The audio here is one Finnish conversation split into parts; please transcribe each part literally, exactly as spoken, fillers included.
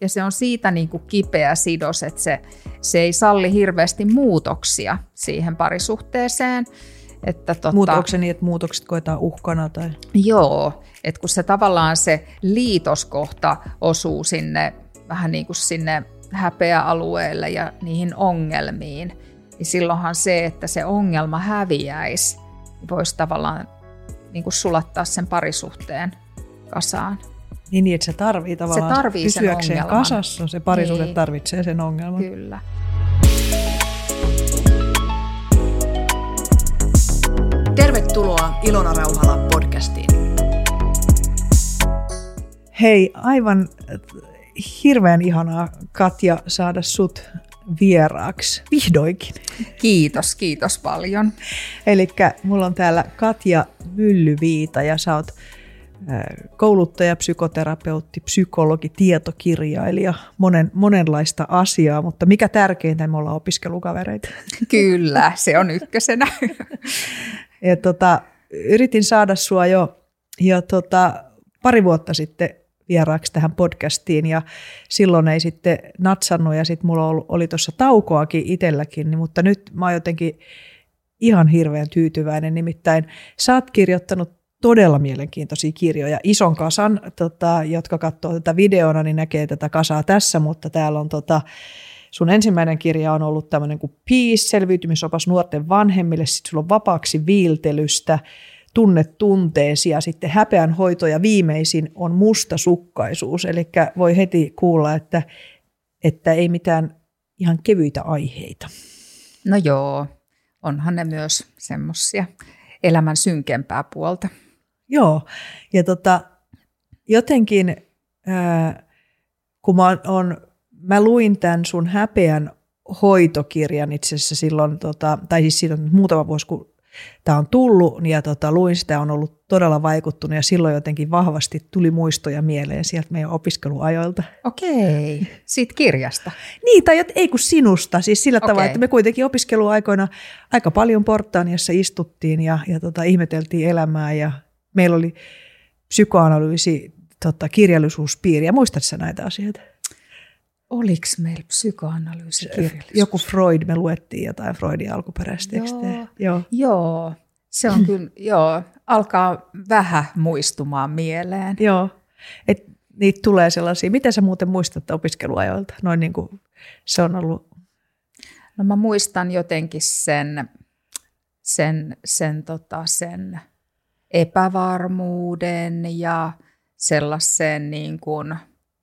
ja se on siitä niin kuin kipeä sidos, että se, se ei salli hirveästi muutoksia siihen parisuhteeseen. Että tota, Onko se niin, että muutokset koetaan uhkana? Tai? Joo, että kun se tavallaan se liitoskohta osuu sinne vähän niin kuin sinne häpeäalueelle ja niihin ongelmiin, niin silloinhan se, että se ongelma häviäisi, voisi tavallaan niin kuin sulattaa sen parisuhteen kasaan. Niin, että se tarvii tavallaan se tarvii pysyäkseen sen ongelman. kasassa, se parisuhde niin. tarvitsee sen ongelman. Kyllä. Tervetuloa Ilona Rauhala podcastiin. Hei, aivan hirveän ihanaa, Katja, saada sut vieraaksi. Vihdoinkin. Kiitos, kiitos paljon. Elikkä mulla on täällä Katja Myllyviita ja sä oot kouluttaja, psykoterapeutti, psykologi, tietokirjailija, monen, monenlaista asiaa, mutta mikä tärkeintä, me ollaan opiskelukavereita. Kyllä, se on ykkösenä. Ja tota, yritin saada sua jo, jo tota, pari vuotta sitten vieraaksi tähän podcastiin ja silloin ei sitten natsannut ja sitten mulla oli, oli tuossa taukoakin itselläkin, niin, mutta nyt mä oon jotenkin ihan hirveän tyytyväinen, nimittäin sä oot kirjoittanut todella mielenkiintoisia kirjoja, ison kasan, tota, jotka katsoo tätä videona, niin näkee tätä kasaa tässä, mutta täällä on tota, sun ensimmäinen kirja on ollut tämmöinen kuin Peace, selviytymisopas nuorten vanhemmille, sitten sulla on Vapaaksi viiltelystä, Tunne tunteesi ja sitten Häpeän hoito ja viimeisin on Mustasukkaisuus, eli voi heti kuulla, että, että ei mitään ihan kevyitä aiheita. No joo, onhan ne myös semmoisia elämän synkempää puolta. Joo, ja tota, jotenkin ää, kun mä, on, mä luin tämän sun Häpeän hoitokirjan itse asiassa silloin, tota, tai siis siitä on muutama vuosi, kun tämä on tullut, ja tota, luin sitä, on ollut todella vaikuttunut, ja silloin jotenkin vahvasti tuli muistoja mieleen sieltä meidän opiskeluajoilta. Okei, siitä kirjasta. Niin, tai ei kun sinusta, siis sillä Okei. tavalla, että me kuitenkin opiskeluaikoina aika paljon Portaaniassa istuttiin ja, ja tota, ihmeteltiin elämää, ja meillä oli psykoanalyysi, tota, kirjallisuuspiiri, ja muistatko sä näitä asioita? Oliko meillä psykoanalyysi kirjallisuus? Joku Freud, me luettiin jotain Freudin alkuperäistekstejä. Joo. Joo. Joo, se on kyllä, joo, alkaa vähän muistumaan mieleen. Joo, et niitä tulee sellaisia. Miten sä muuten muistat opiskeluajoilta? Noin niin kuin se on ollut. No mä muistan jotenkin sen, sen, sen, tota, sen epävarmuuden ja sellaisen niin kuin,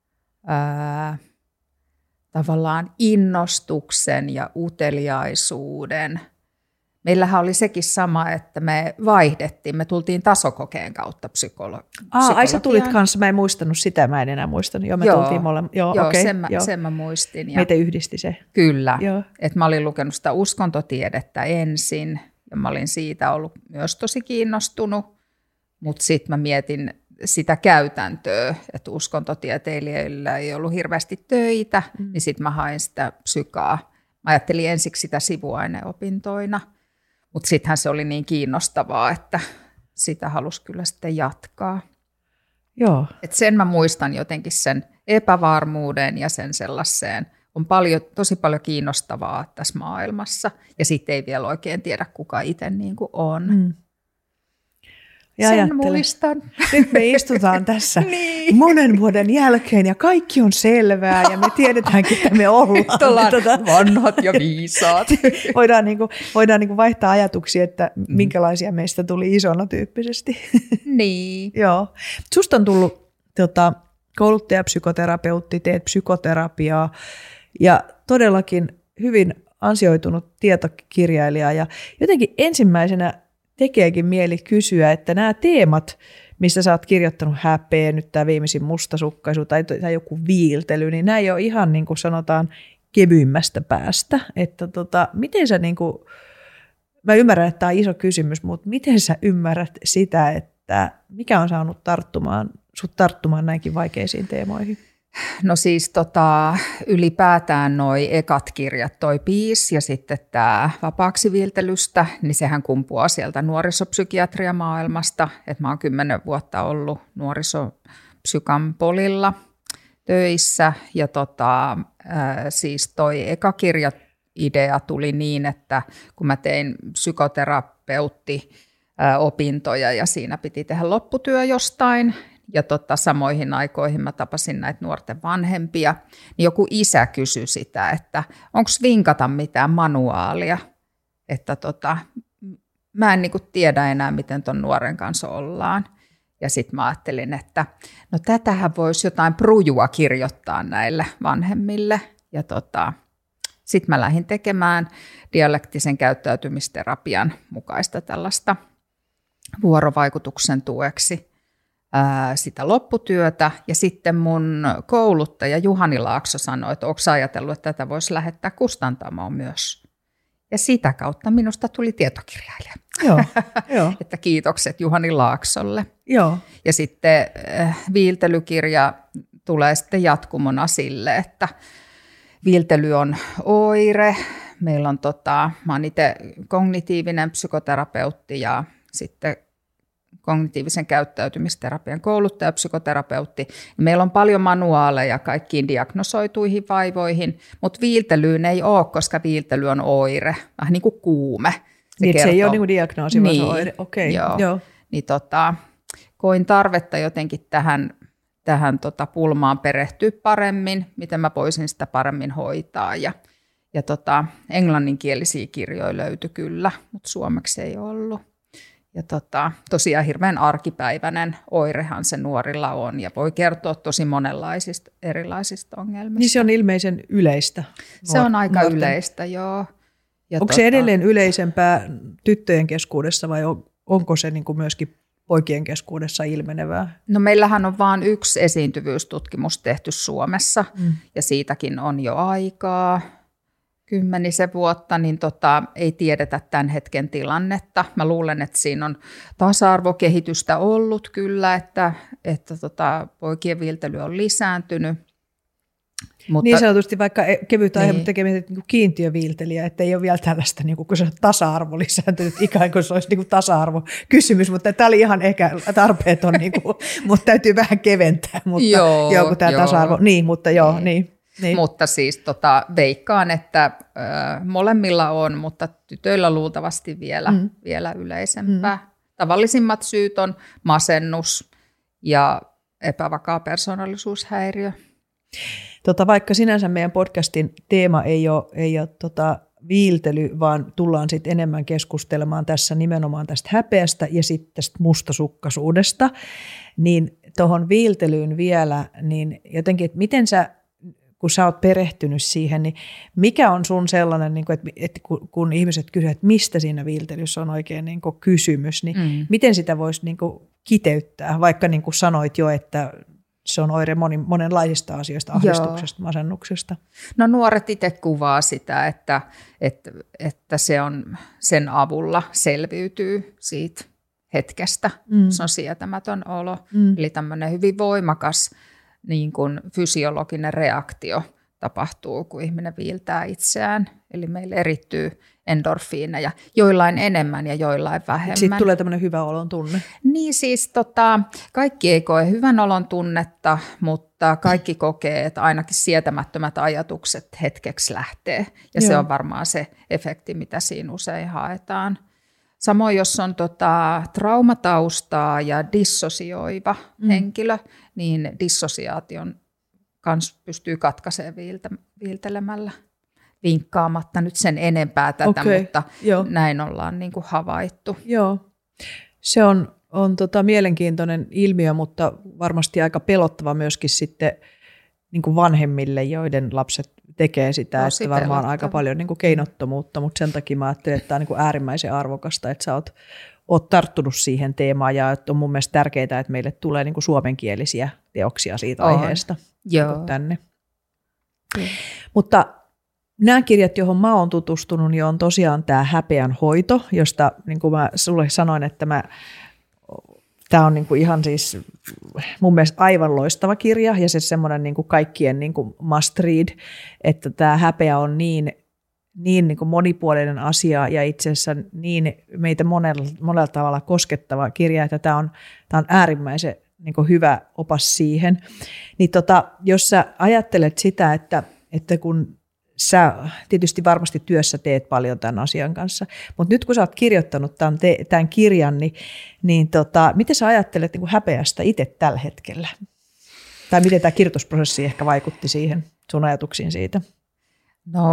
ää, tavallaan innostuksen ja uteliaisuuden. Meillähän oli sekin sama, että me vaihdettiin, me tultiin tasokokeen kautta psykolo- Aa, ai sä tulit kanssa, mä en muistanut sitä, mä en enää muistanut. Joo, me joo, tultiin mole- joo, joo, okay, sen, mä, joo. sen mä muistin. Ja meitä yhdisti se. Kyllä, Joo. että mä olin lukenut sitä uskontotiedettä ensin, ja mä olin siitä ollut myös tosi kiinnostunut, mutta sitten mä mietin sitä käytäntöä, että uskontotieteilijöillä ei ollut hirveästi töitä, mm. niin sitten mä hain sitä psykaa. Mä ajattelin ensiksi sitä sivuaineopintoina, mutta sittenhän se oli niin kiinnostavaa, että sitä halusi kyllä sitten jatkaa. Joo. Et sen mä muistan jotenkin sen epävarmuuden ja sen sellaiseen. On paljon, tosi paljon kiinnostavaa tässä maailmassa, ja sitten ei vielä oikein tiedä, kuka itse niin kuin on. Mm. Ja sen ajattele. muistan. Nyt me istutaan tässä niin. monen vuoden jälkeen ja kaikki on selvää ja me tiedetään, ketä me ollaan. Ollaan Tota, vanhat ja viisaat. voidaan niinku, voidaan niinku vaihtaa ajatuksia, että minkälaisia meistä tuli isona tyyppisesti. Niin. Joo. Susta on tullut tota, kouluttaja, psykoterapeutti, teet psykoterapiaa ja todellakin hyvin ansioitunut tietokirjailija. Ja jotenkin ensimmäisenä tekeekin mieli kysyä, että nämä teemat, missä sä oot kirjoittanut häpeä, nyt tämä viimeisin mustasukkaisuus tai, tai joku viiltely, niin nämä ei ole ihan niin kuin sanotaan kevyimmästä päästä. Että tota, miten sä niin kuin, mä ymmärrän, että tämä on iso kysymys, mutta miten sä ymmärrät sitä, että mikä on saanut tarttumaan, sut tarttumaan näinkin vaikeisiin teemoihin? No siis tota, ylipäätään noi ekat kirjat, toi Peace ja sitten tämä Vapaaksi viiltelystä, niin sehän kumpuaa sieltä nuorisopsykiatriamaailmasta, että mä oon kymmenen vuotta ollut nuorisopsykan polilla töissä ja tota, ää, siis toi eka kirjaidea tuli niin, että kun mä tein psykoterapeutti ää, opintoja ja siinä piti tehdä lopputyö jostain ja tota, samoihin aikoihin mä tapasin näitä nuorten vanhempia, niin joku isä kysyi sitä, että onko vinkata mitään manuaalia, että tota, mä en niinku tiedä enää, miten ton nuoren kanssa ollaan. Ja sitten mä ajattelin, että no tätähän voisi jotain prujua kirjoittaa näille vanhemmille. Ja tota, sitten mä lähdin tekemään dialektisen käyttäytymisterapian mukaista tällaista vuorovaikutuksen tueksi ää, sitä lopputyötä. Ja sitten mun kouluttaja Juhani Laakso sanoi, että onko ajatellut, että tätä voisi lähettää kustantamoon myös. Ja sitä kautta minusta tuli tietokirjailija. Joo, jo. Että kiitokset Juhani Laaksolle. Joo. Ja sitten äh, viiltelykirja tulee sitten jatkumona sille, että viiltely on oire. Meillä on, tota, mä oon itse kognitiivinen psykoterapeutti ja sitten kognitiivisen käyttäytymisterapian kouluttaja, psykoterapeutti. Meillä on paljon manuaaleja kaikkiin diagnosoituihin vaivoihin, mutta viiltelyyn ei ole, koska viiltely on oire, vähän niin kuin kuume. Se, niin, se ei ole niin kuin diagnoosi, vaan niin, se on oire. Okei, joo. joo. Niin tota, koin tarvetta jotenkin tähän, tähän tota pulmaan perehtyä paremmin, miten mä voisin sitä paremmin hoitaa. Ja, ja tota, englanninkielisiä kirjoja löytyi kyllä, mutta suomeksi ei ollut. Ja tota, tosiaan hirveän arkipäiväinen oirehan se nuorilla on ja voi kertoa tosi monenlaisista erilaisista ongelmista. Niin se on ilmeisen yleistä. Se on aika nuorten. Yleistä, joo. Ja onko tota, se edelleen yleisempää tyttöjen keskuudessa vai on, onko se niin kuin myöskin poikien keskuudessa ilmenevää? No meillähän on vain yksi esiintyvyystutkimus tehty Suomessa mm. ja siitäkin on jo aikaa. Kymmenisen vuotta, niin tota, ei tiedetä tämän hetken tilannetta. Mä luulen, että siinä on tasa-arvokehitystä ollut kyllä, että, että tota, poikien viiltely on lisääntynyt. Mutta, niin sanotusti vaikka kevyt aihe, niin. mutta tekemään niin kiintiöviiltelijä, että ei ole vielä tällaista, niin kuin, kun se on tasa-arvo lisääntynyt, ikään kuin se olisi niin kuin tasa-arvokysymys, mutta tämä oli ihan ehkä tarpeeton, niin kuin, mutta täytyy vähän keventää, mutta joo, joo, kun tämä joo. tasa-arvo, niin, mutta joo, niin. niin. Niin. Mutta siis tota, veikkaan, että ö, molemmilla on, mutta tytöillä luultavasti vielä, mm. vielä yleisempää. Mm. Tavallisimmat syyt on masennus ja epävakaa persoonallisuushäiriö. Tota, vaikka sinänsä meidän podcastin teema ei ole, ei ole tota, viiltely, vaan tullaan sitten enemmän keskustelemaan tässä nimenomaan tästä häpeästä ja sitten tästä mustasukkaisuudesta, niin tuohon viiltelyyn vielä, niin jotenkin, että miten sä kun sä oot perehtynyt siihen, niin mikä on sun sellainen, että kun ihmiset kysyvät, että mistä siinä viiltelyssä on oikein niin kuin kysymys, niin mm. miten sitä voisi niin kuin kiteyttää, vaikka niin kuin sanoit jo, että se on oire monin, monenlaisista asioista, ahdistuksesta, Joo. masennuksesta. No nuoret itse kuvaa sitä, että, että, että se on, sen avulla selviytyy siitä hetkestä. Mm. Se on sietämätön olo, mm. eli tämmöinen hyvin voimakas niin kuin fysiologinen reaktio tapahtuu, kun ihminen viiltää itseään. Eli meille erittyy endorfiineja, joillain enemmän ja joillain vähemmän. Sitten tulee tämmöinen hyvän olon tunne. Niin siis tota, kaikki ei koe hyvän olon tunnetta, mutta kaikki kokee, että ainakin sietämättömät ajatukset hetkeksi lähtee. Ja Joo. se on varmaan se efekti, mitä siinä usein haetaan. Samoin jos on tota, traumataustaa ja dissosioiva mm. henkilö, niin dissosiaation kanssa pystyy katkaisemaan viiltä, viiltelemällä. Vinkkaamatta nyt sen enempää tätä, okay. mutta Joo. näin ollaan niin kuin havaittu. Joo, se on, on tota mielenkiintoinen ilmiö, mutta varmasti aika pelottava myöskin sitten niin kuin vanhemmille, joiden lapset tekee sitä, Tosi että varmaan pelottava. Aika paljon niin kuin keinottomuutta, mutta sen takia mä ajattelen, että tämä on niin kuin äärimmäisen arvokasta, että sä oot, oot tarttunut siihen teemaan ja että on mun mielestä tärkeää, että meille tulee niin kuin suomenkielisiä teoksia siitä on. aiheesta Joo. niin tänne. Mm. Mutta nämä kirjat, johon mä oon tutustunut, niin on tosiaan tämä häpeän hoito, josta niin kuin mä sulle sanoin, että mä, tämä on niin kuin ihan siis mun mielestä aivan loistava kirja ja se semmoinen niin kuin kaikkien niin kuin must read, että tämä häpeä on niin, niin, niin kuin monipuolinen asia ja itse asiassa niin meitä monella, monella tavalla koskettava kirja, että tämä on, tämä on äärimmäisen niin kuin hyvä opas siihen. Niin tota, jos sä ajattelet sitä, että, että kun sä tietysti varmasti työssä teet paljon tämän asian kanssa, mutta nyt kun sä oot kirjoittanut tämän, te, tämän kirjan, niin, niin tota, miten sä ajattelet niin kuin häpeästä itse tällä hetkellä? Tai miten tämä kirjoitusprosessi ehkä vaikutti siihen, sun ajatuksiin siitä? No,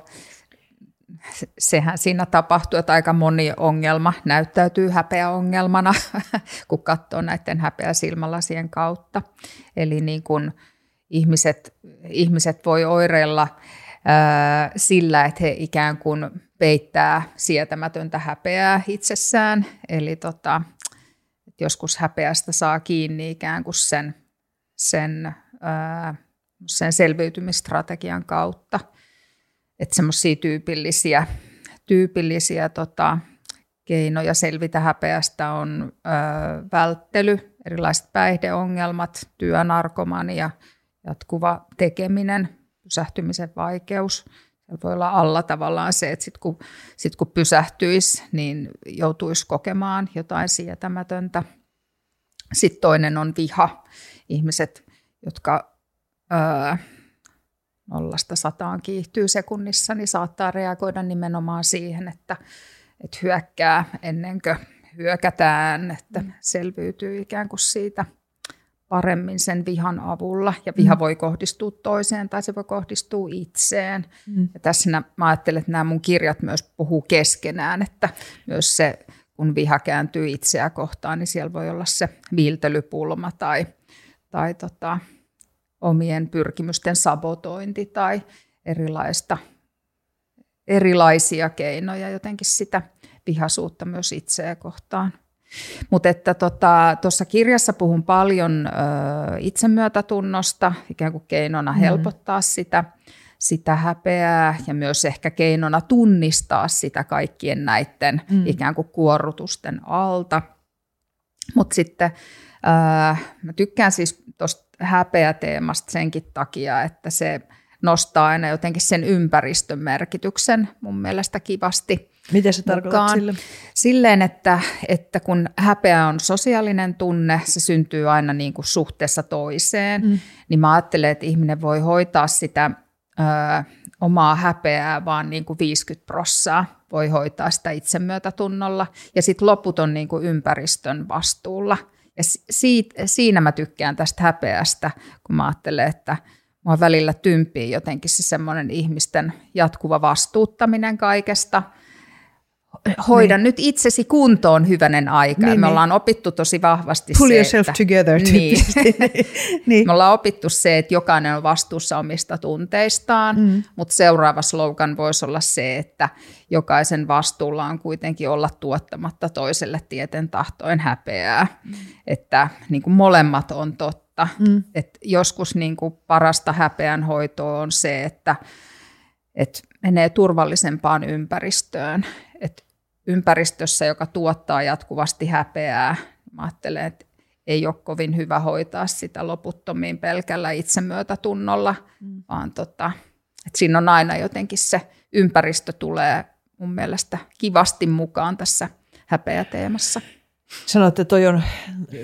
sehän siinä tapahtuu, että aika moni ongelma näyttäytyy häpeäongelmana, kun katsoo näiden häpeäsilmälasien kautta. Eli niin kuin ihmiset, ihmiset voi oireilla ää, sillä, että he ikään kuin peittää sietämätöntä häpeää itsessään. Eli tota, että joskus häpeästä saa kiinni ikään kuin sen, sen, ää, sen selviytymistrategian kautta. Että semmoisia tyypillisiä, tyypillisiä tota, keinoja selvitä häpeästä on ö, välttely, erilaiset päihdeongelmat, työnarkomania, jatkuva tekeminen, pysähtymisen vaikeus. Siellä voi olla alla tavallaan se, että sitten kun, sit kun pysähtyisi, niin joutuisi kokemaan jotain sietämätöntä. Sitten toinen on viha. Ihmiset, jotka Ö, nollasta sataan kiihtyy sekunnissa, niin saattaa reagoida nimenomaan siihen, että, että hyökkää ennen kuin hyökätään, että selviytyy ikään kuin siitä paremmin sen vihan avulla. Ja viha voi kohdistua toiseen tai se voi kohdistua itseen. Mm. Ja tässä nä, mä ajattelen, että nämä mun kirjat myös puhuu keskenään, että myös se, kun viha kääntyy itseä kohtaan, niin siellä voi olla se viiltelypulma tai, tai tota, omien pyrkimysten sabotointi tai erilaista, erilaisia keinoja jotenkin sitä vihaisuutta myös itseä kohtaan. Mutta että tuossa tota, kirjassa puhun paljon ö, itsemyötätunnosta, ikään kuin keinona helpottaa mm. sitä, sitä häpeää ja myös ehkä keinona tunnistaa sitä kaikkien näiden mm. ikään kuin kuorrutusten alta. Mutta sitten ö, mä tykkään siis tuosta häpeäteemasta senkin takia, että se nostaa aina jotenkin sen ympäristön merkityksen mun mielestä kivasti. Miten se tarkoittaa sille? Silleen, että, että kun häpeä on sosiaalinen tunne, se syntyy aina niin kuin suhteessa toiseen, mm. niin mä ajattelen, että ihminen voi hoitaa sitä ö, omaa häpeää vaan niin kuin viisikymmentä prosenttia, voi hoitaa sitä itsemyötätunnolla ja sitten loput on niin kuin ympäristön vastuulla. Ja siitä, siinä mä tykkään tästä häpeästä, kun mä ajattelen, että mua välillä tympii jotenkin se semmoinen ihmisten jatkuva vastuuttaminen kaikesta. Hoida niin. nyt itsesi kuntoon hyvänen aika. Niin, me ollaan niin. opittu tosi vahvasti Pull se, yourself että, together. Niin. niin. Me ollaan opittu se, että jokainen on vastuussa omista tunteistaan, mm. mutta seuraava slogan voisi olla se, että jokaisen vastuulla on kuitenkin olla tuottamatta toiselle tieten tahtoen häpeää. Mm. Että niin kuin molemmat on totta. Mm. Et joskus niin kuin parasta häpeän hoitoa on se, että et menee turvallisempaan ympäristöön. Et ympäristössä, joka tuottaa jatkuvasti häpeää, mä ajattelen, että ei ole kovin hyvä hoitaa sitä loputtomiin pelkällä itsemyötätunnolla, mm. vaan tota, että siinä on aina jotenkin se ympäristö tulee mun mielestä kivasti mukaan tässä häpeäteemassa. Sanoit, että toi on,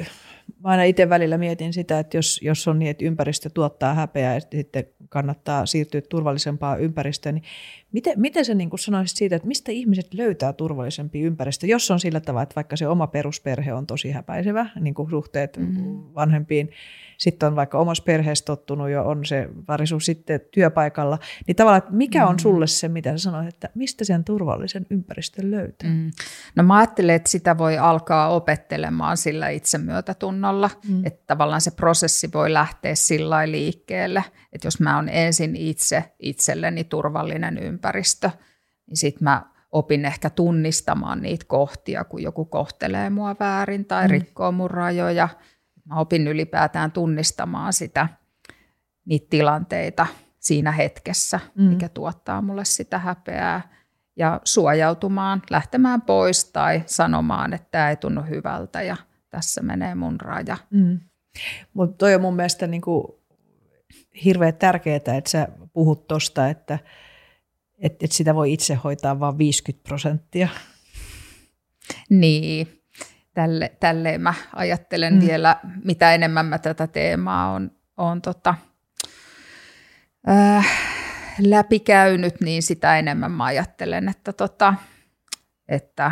mä aina itse välillä mietin sitä, että jos, jos on niin, että ympäristö tuottaa häpeää ja sitten kannattaa siirtyä turvallisempaan ympäristöön, niin miten, miten sä niin kuin sanoisit siitä, että mistä ihmiset löytää turvallisempia ympäristöjä, jos on sillä tavalla, että vaikka se oma perusperhe on tosi häpäisevä, niin kuin suhteet mm-hmm. vanhempiin, sitten on vaikka omassa perheessä tottunut jo, on se parisuus sitten työpaikalla, niin tavallaan, että mikä on sulle se, mitä sä sanoit, että mistä sen turvallisen ympäristön löytää? Mm. No mä ajattelen, että sitä voi alkaa opettelemaan sillä itsemyötätunnolla, mm. että tavallaan se prosessi voi lähteä sillä lailla liikkeelle, että jos mä oon ensin itse itselleni turvallinen ympäristö, niin sitten mä opin ehkä tunnistamaan niitä kohtia, kun joku kohtelee mua väärin tai mm. rikkoo mun rajoja. Mä opin ylipäätään tunnistamaan sitä, niitä tilanteita siinä hetkessä, mm. mikä tuottaa mulle sitä häpeää. Ja suojautumaan, lähtemään pois tai sanomaan, että tämä ei tunnu hyvältä ja tässä menee mun raja. Mm. Mutta toi on mun mielestä niinku hirveän tärkeää, että sä puhut tosta, että et, et sitä voi itse hoitaa vain viisikymmentä prosenttia. Niin. tälle, tälleen mä ajattelen mm. vielä, mitä enemmän mä tätä teemaa on, on tota, äh, läpikäynyt, niin sitä enemmän mä ajattelen, että, tota, että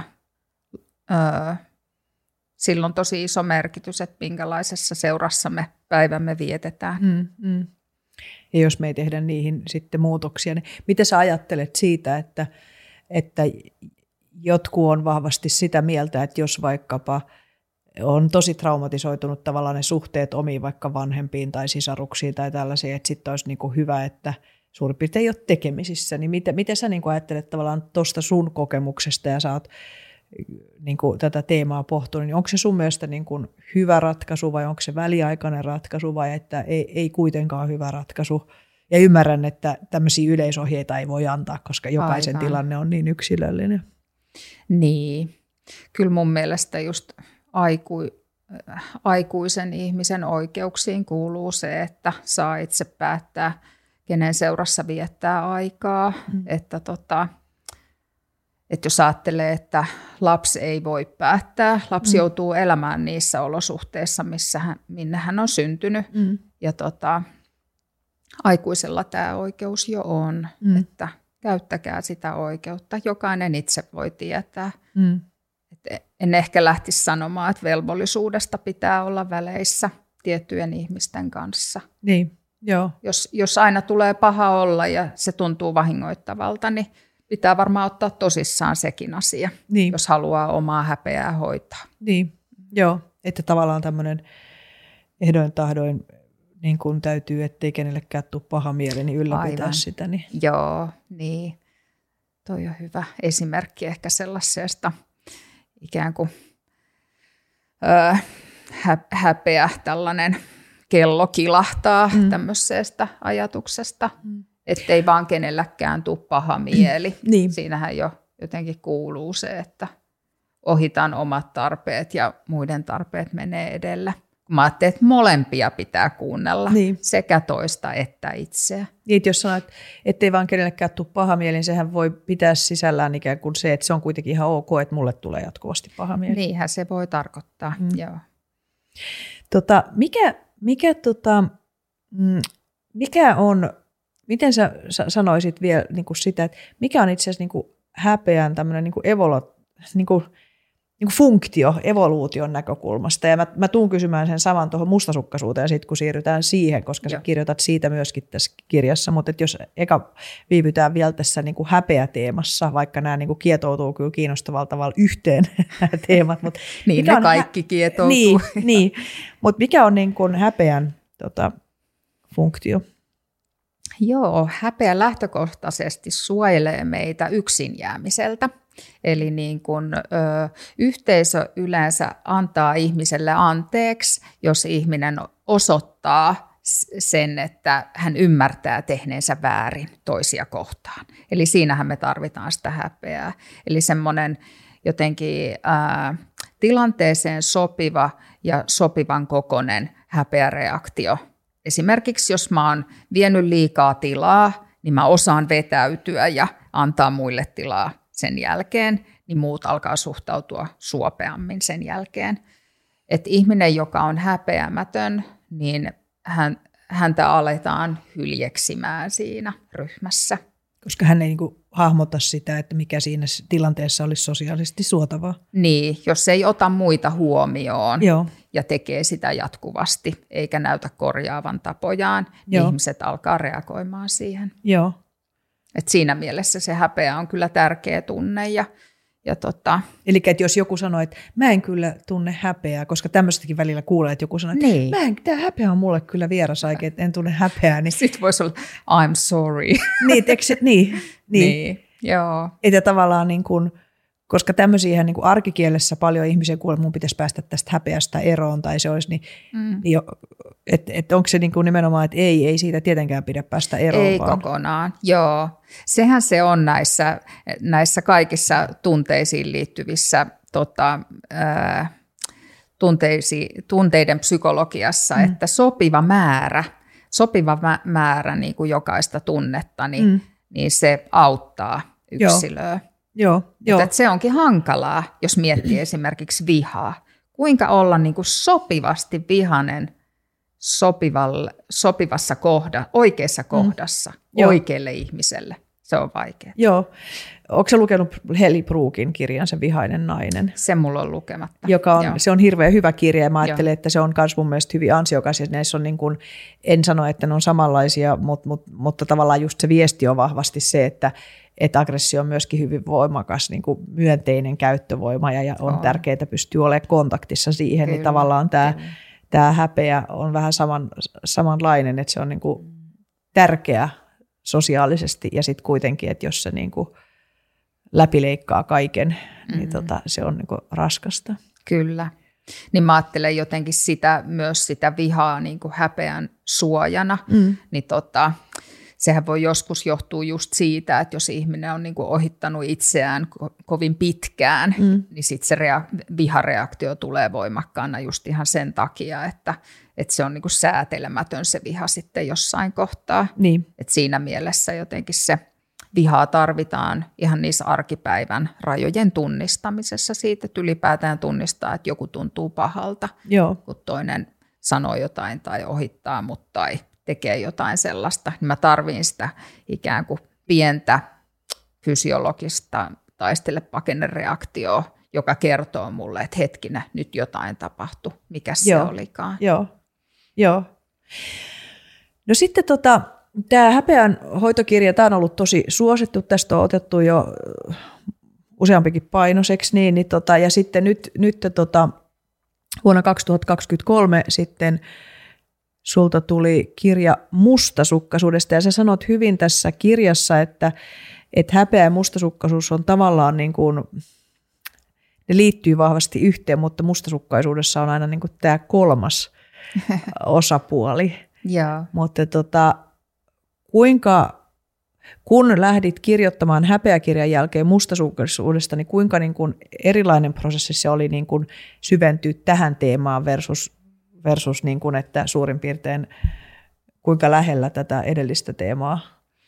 äh, sillä on tosi iso merkitys, että minkälaisessa seurassa me päivämme vietetään. Mm, mm. Ja jos me ei tehdä niihin sitten muutoksia, niin mitä sä ajattelet siitä, että, että jotkut on vahvasti sitä mieltä, että jos vaikkapa on tosi traumatisoitunut tavallaan ne suhteet omiin vaikka vanhempiin tai sisaruksiin tai tällaisia, että sitten olisi niin kuin hyvä, että suurin piirtein ei ole tekemisissä, niin miten, miten sä niin kuin ajattelet tavallaan tuosta sun kokemuksesta ja sä oot niin kuin tätä teemaa pohtunut, niin onko se sun mielestä niin kuin hyvä ratkaisu vai onko se väliaikainen ratkaisu vai että ei, ei kuitenkaan hyvä ratkaisu? Ja ymmärrän, että tämmöisiä yleisohjeita ei voi antaa, koska jokaisen Aivan. tilanne on niin yksilöllinen. Niin, kyllä mun mielestä just aiku, aikuisen ihmisen oikeuksiin kuuluu se, että saa itse päättää, kenen seurassa viettää aikaa, mm. että tota, Että jos ajattelee, että lapsi ei voi päättää, lapsi mm. joutuu elämään niissä olosuhteissa, missä hän, minne hän on syntynyt. Mm. Ja tota, aikuisella tämä oikeus jo on, mm. että käyttäkää sitä oikeutta. Jokainen itse voi tietää. Mm. Et en ehkä lähtisi sanomaan, että velvollisuudesta pitää olla väleissä tiettyjen ihmisten kanssa. Niin, joo. Jos, jos aina tulee paha olla ja se tuntuu vahingoittavalta, niin pitää varmaan ottaa tosissaan sekin asia, niin. jos haluaa omaa häpeää hoitaa. Niin, joo, että tavallaan tämmöinen ehdoin tahdoin niin kun täytyy, ettei kenellekään tule paha mieli, niin ylläpitää Aivan. sitä. Niin. Joo, niin. Toi on hyvä esimerkki ehkä sellaisesta ikään kuin öö, häpeä, tällainen kello kilahtaa mm. tämmöisestä ajatuksesta. Mm. Ettei vaan kenelläkään tule paha mieli. Niin. Siinähän jo jotenkin kuuluu se, että ohitan omat tarpeet ja muiden tarpeet menee edellä. Mä ajattelin, että molempia pitää kuunnella, niin. sekä toista että itseä. Niin, jos sanoo, että ettei vaan kenellekään tule paha mieli, niin sehän voi pitää sisällään ikään kuin se, että se on kuitenkin ihan ok, että mulle tulee jatkuvasti paha mieli. Niinhän se voi tarkoittaa, mm. joo. Tota, mikä, mikä, tota, mikä on... Miten sä sanoisit vielä niin kuin sitä, että mikä on itse asiassa niin kuin häpeän tämmöinen niin kuin evolo, niin kuin, niin kuin funktio evoluution näkökulmasta? Ja mä, mä tuun kysymään sen saman tuohon mustasukkaisuuteen sitten, kun siirrytään siihen, koska Joo. sä kirjoitat siitä myöskin tässä kirjassa. Mutta jos eka viivytään vielä tässä niin kuin häpeäteemassa, vaikka nämä niin kuin kietoutuu kyllä kiinnostavalla tavalla yhteen nämä teemat. Mutta niin ne kaikki hä- kietoutuu. Niin, niin. Mutta mikä on niin kuin häpeän tota, funktio? Joo, häpeä lähtökohtaisesti suojelee meitä yksin jäämiseltä. Eli niin kun, ö, yhteisö yleensä antaa ihmiselle anteeksi, jos ihminen osoittaa sen, että hän ymmärtää tehneensä väärin toisia kohtaan. Eli siinähän me tarvitaan sitä häpeää. Eli semmoinen jotenkin ää, tilanteeseen sopiva ja sopivan kokoinen häpeäreaktio. Esimerkiksi jos mä oon vienyt liikaa tilaa, niin mä osaan vetäytyä ja antaa muille tilaa sen jälkeen, niin muut alkaa suhtautua suopeammin sen jälkeen. Että ihminen, joka on häpeämätön, niin hän, häntä aletaan hyljeksimään siinä ryhmässä. Koska hän ei niin kuin hahmota sitä, että mikä siinä tilanteessa olisi sosiaalisesti suotavaa. Niin, jos ei ota muita huomioon Joo. ja tekee sitä jatkuvasti, eikä näytä korjaavan tapojaan, niin Joo. ihmiset alkaa reagoimaan siihen. Joo. Et siinä mielessä se häpeä on kyllä tärkeä tunne. Ja, ja tota... Eli että jos joku sanoo, että mä en kyllä tunne häpeää, koska tämmöistäkin välillä kuulee, että joku sanoo, että niin. mä en, tämä häpeä on mulle kyllä vieras aike, että en tunne häpeää. Niin... Sitten voisi olla, I'm sorry. niin, teksit, niin, niin. niin, joo. Että tavallaan niin kuin, koska tämmöisiä niin kuin arkikielessä paljon ihmisiä kuulee, että mun pitäisi päästä tästä häpeästä eroon, tai se olisi, niin, mm. niin että et onko se niin kuin nimenomaan, että ei, ei siitä tietenkään pidä päästä eroon. Ei vaan. Kokonaan, joo. Sehän se on näissä, näissä kaikissa tunteisiin liittyvissä tota, ää, tunteisi, tunteiden psykologiassa, mm. että sopiva määrä, sopiva määrä niin kuin jokaista tunnetta, niin, mm. niin se auttaa yksilöä. Joo. Joo, joo. Mutta se onkin hankalaa, jos miettii esimerkiksi vihaa, kuinka olla niin kuin sopivasti vihainen sopivalle, sopivassa kohda, oikeassa kohdassa mm. oikealle ihmiselle. Se on vaikeaa. Joo. Oletko sä lukenut Heli Brookin kirjan, Se vihainen nainen? Se mulla on lukematta. Joka on, se on hirveän hyvä kirja ja mä ajattelen, Joo. että se on myös mun mielestä hyvin ansiokas. Ja näissä on niin kuin, en sano, että ne on samanlaisia, mutta, mutta, mutta tavallaan just se viesti on vahvasti se, että, että aggressio on myöskin hyvin voimakas niin kuin myönteinen käyttövoima ja, ja on, on tärkeää pystyä olemaan kontaktissa siihen. Kyllä, niin tavallaan tämä, tämä häpeä on vähän saman, samanlainen, että se on niin kuin tärkeä sosiaalisesti ja sitten kuitenkin, että jos se niin kuin läpileikkaa kaiken, mm-hmm. niin tota, se on niin kuin raskasta. Kyllä. Niin mä ajattelen jotenkin sitä, myös sitä vihaa niin kuin häpeän suojana, mm. niin tota, sehän voi joskus johtua just siitä, että jos ihminen on niin kuin ohittanut itseään ko- kovin pitkään, mm. niin sitten se rea- vihareaktio tulee voimakkaana just ihan sen takia, että, että se on niin kuin säätelemätön se viha sitten jossain kohtaa. Niin. Et siinä mielessä jotenkin se vihaa tarvitaan ihan niissä arkipäivän rajojen tunnistamisessa siitä, että ylipäätään tunnistaa, että joku tuntuu pahalta, Joo. kun toinen sanoo jotain tai ohittaa mut tai tekee jotain sellaista. Niin mä tarviin sitä ikään kuin pientä fysiologista taistele-pakennereaktioa, joka kertoo mulle, että hetkinä nyt jotain tapahtui. Mikä se Joo. olikaan? Joo. Joo. No sitten tota... Tämä häpeän hoitokirja, tämä on ollut tosi suosittu, tästä on otettu jo useampikin painoseksi, niin, niin tota, ja sitten nyt, nyt tota, vuonna kaksituhattakaksikymmentäkolme sitten sulta tuli kirja mustasukkaisuudesta, ja sä sanot hyvin tässä kirjassa, että, että häpeä ja mustasukkaisuus on tavallaan niin kuin, ne liittyy vahvasti yhteen, mutta mustasukkaisuudessa on aina niin kuin tämä kolmas osapuoli. Joo. Mutta tota, kuinka, kun lähdit kirjoittamaan häpeäkirjan jälkeen mustasukkaisuudesta, niin kuinka niin kuin erilainen prosessi se oli niin kuin syventyä tähän teemaan versus, versus niin kuin, että suurin piirtein kuinka lähellä tätä edellistä teemaa?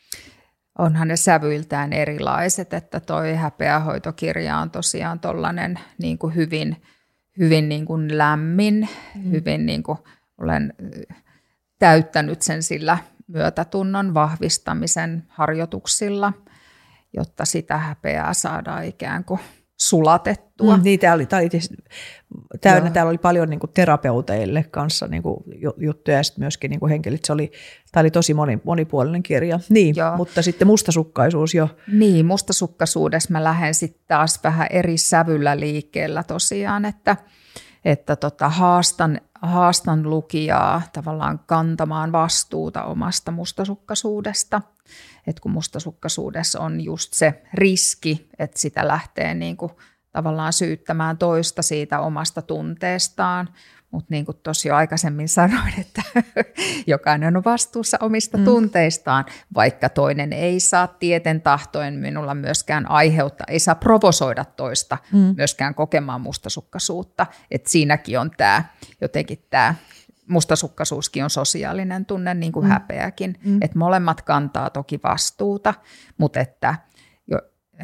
Onhan ne sävyiltään erilaiset, että toi häpeähoitokirja on tosiaan tollainen niin kuin hyvin, hyvin niin kuin lämmin, mm. hyvin niin kuin olen täyttänyt sen sillä myötätunnon vahvistamisen harjoituksilla, jotta sitä häpeää saadaan ikään kuin sulatettua. Mm, niin, täällä oli, tää oli täynnä, täällä oli paljon niin kuin terapeuteille kanssa niin kuin juttuja ja sitten myöskin niin kuin henkilöt. Se oli, tämä oli tosi moni, monipuolinen kirja. Niin, mutta sitten mustasukkaisuus jo. Niin, mustasukkaisuudessa mä lähden sitten taas vähän eri sävyllä liikkeellä tosiaan, että, että tota, haastan, haastan lukijaa tavallaan kantamaan vastuuta omasta mustasukkaisuudesta. Et kun mustasukkaisuudessa on just se riski, että sitä lähtee niinku tavallaan syyttämään toista siitä omasta tunteestaan. Mutta niin kuin tuossa jo aikaisemmin sanoin, että jokainen on vastuussa omista mm. tunteistaan, vaikka toinen ei saa tieten tahtoen minulla myöskään aiheuttaa, ei saa provosoida toista mm. myöskään kokemaan mustasukkaisuutta. Et siinäkin on tämä jotenkin tämä mustasukkaisuuskin on sosiaalinen tunne, niin kuin mm. häpeäkin, mm. että molemmat kantaa toki vastuuta, mutta että jo,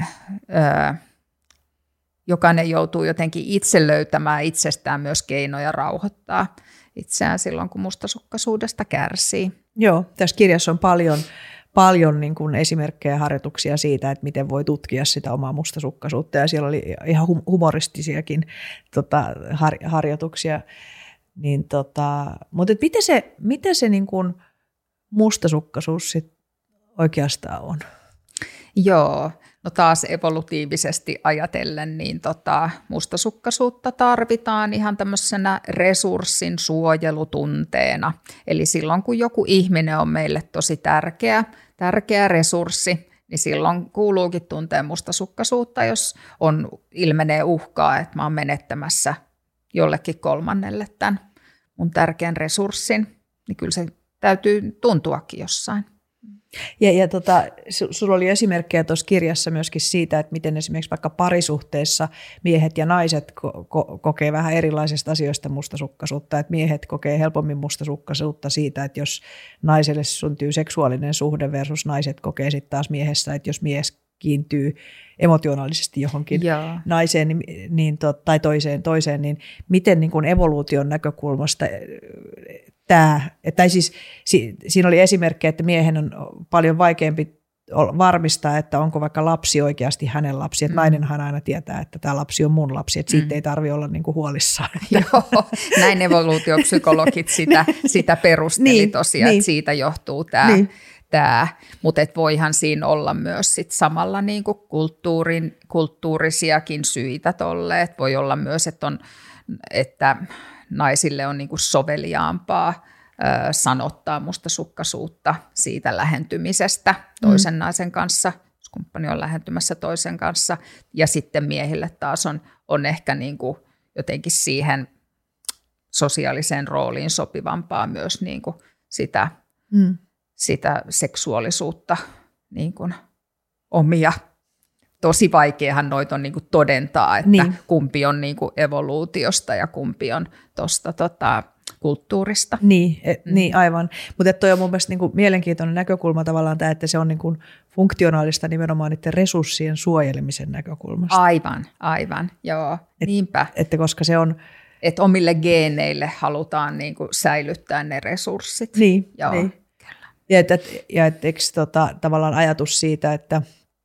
öö, jokainen joutuu jotenkin itse löytämään itsestään myös keinoja rauhoittaa itseään silloin, kun mustasukkaisuudesta kärsii. Joo, tässä kirjassa on paljon, paljon niin kuin esimerkkejä ja harjoituksia siitä, että miten voi tutkia sitä omaa mustasukkaisuutta, ja siellä oli ihan humoristisiakin tota, har, harjoituksia. Niin tota, mutta et miten se, miten se niin kuin mustasukkaisuus sit oikeastaan on? Joo, no taas evolutiivisesti ajatellen, niin tota, mustasukkaisuutta tarvitaan ihan tämmöisenä resurssin suojelutunteena. Eli silloin, kun joku ihminen on meille tosi tärkeä, tärkeä resurssi, niin silloin kuuluukin tuntea mustasukkaisuutta, jos on, ilmenee uhkaa, että mä oon menettämässä jollekin kolmannelle tämän mun tärkeän resurssin, niin kyllä se täytyy tuntuakin jossain. Ja, ja tota, sulla oli esimerkkejä tuossa kirjassa myöskin siitä, että miten esimerkiksi vaikka parisuhteessa miehet ja naiset ko- ko- kokee vähän erilaisista asioista mustasukkaisuutta, että miehet kokee helpommin mustasukkaisuutta siitä, että jos naiselle syntyy seksuaalinen suhde versus naiset kokee sitten taas miehessä, että jos mies kiintyy emotionaalisesti johonkin Joo. naiseen niin, niin, to, tai toiseen, toiseen, niin miten niin kuin evoluution näkökulmasta tämä, tai siis si, siinä oli esimerkkejä, että miehen on paljon vaikeampi varmistaa, että onko vaikka lapsi oikeasti hänen lapsi, että mm. nainenhan aina tietää, että tämä lapsi on mun lapsi, että siitä mm. ei tarvitse olla niinku huolissaan. Joo, näin evoluutiopsykologit sitä, sitä perusteli niin, tosiaan, niin. että siitä johtuu tämä. Niin. Mutta voihan siinä olla myös sit samalla niinku kulttuurin, kulttuurisiakin syitä tolle, että voi olla myös, että, on, että naisille on niinku soveliaampaa ö, sanottaa mustasukkaisuutta siitä lähentymisestä toisen mm. naisen kanssa, jos kumppani on lähentymässä toisen kanssa, ja sitten miehille taas on, on ehkä niinku jotenkin siihen sosiaaliseen rooliin sopivampaa myös niinku sitä, mm. sitä seksuaalisuutta niin kuin omia. Tosi vaikeahan noita on niin kuin todentaa, että niin. kumpi on niin kuin evoluutiosta ja kumpi on tuosta tota, kulttuurista. Niin, et, mm. niin aivan. Mutta toi on mun mielestä niin kuin mielenkiintoinen näkökulma tavallaan tämä, että se on niin kuin funktionaalista nimenomaan niiden resurssien suojelemisen näkökulmasta. Aivan, aivan, joo, et, niinpä. Että koska se on... Että omille geeneille halutaan niin kuin säilyttää ne resurssit. Niin, joo. niin. Ja että ja et, eikö tota, tavallaan ajatus siitä, että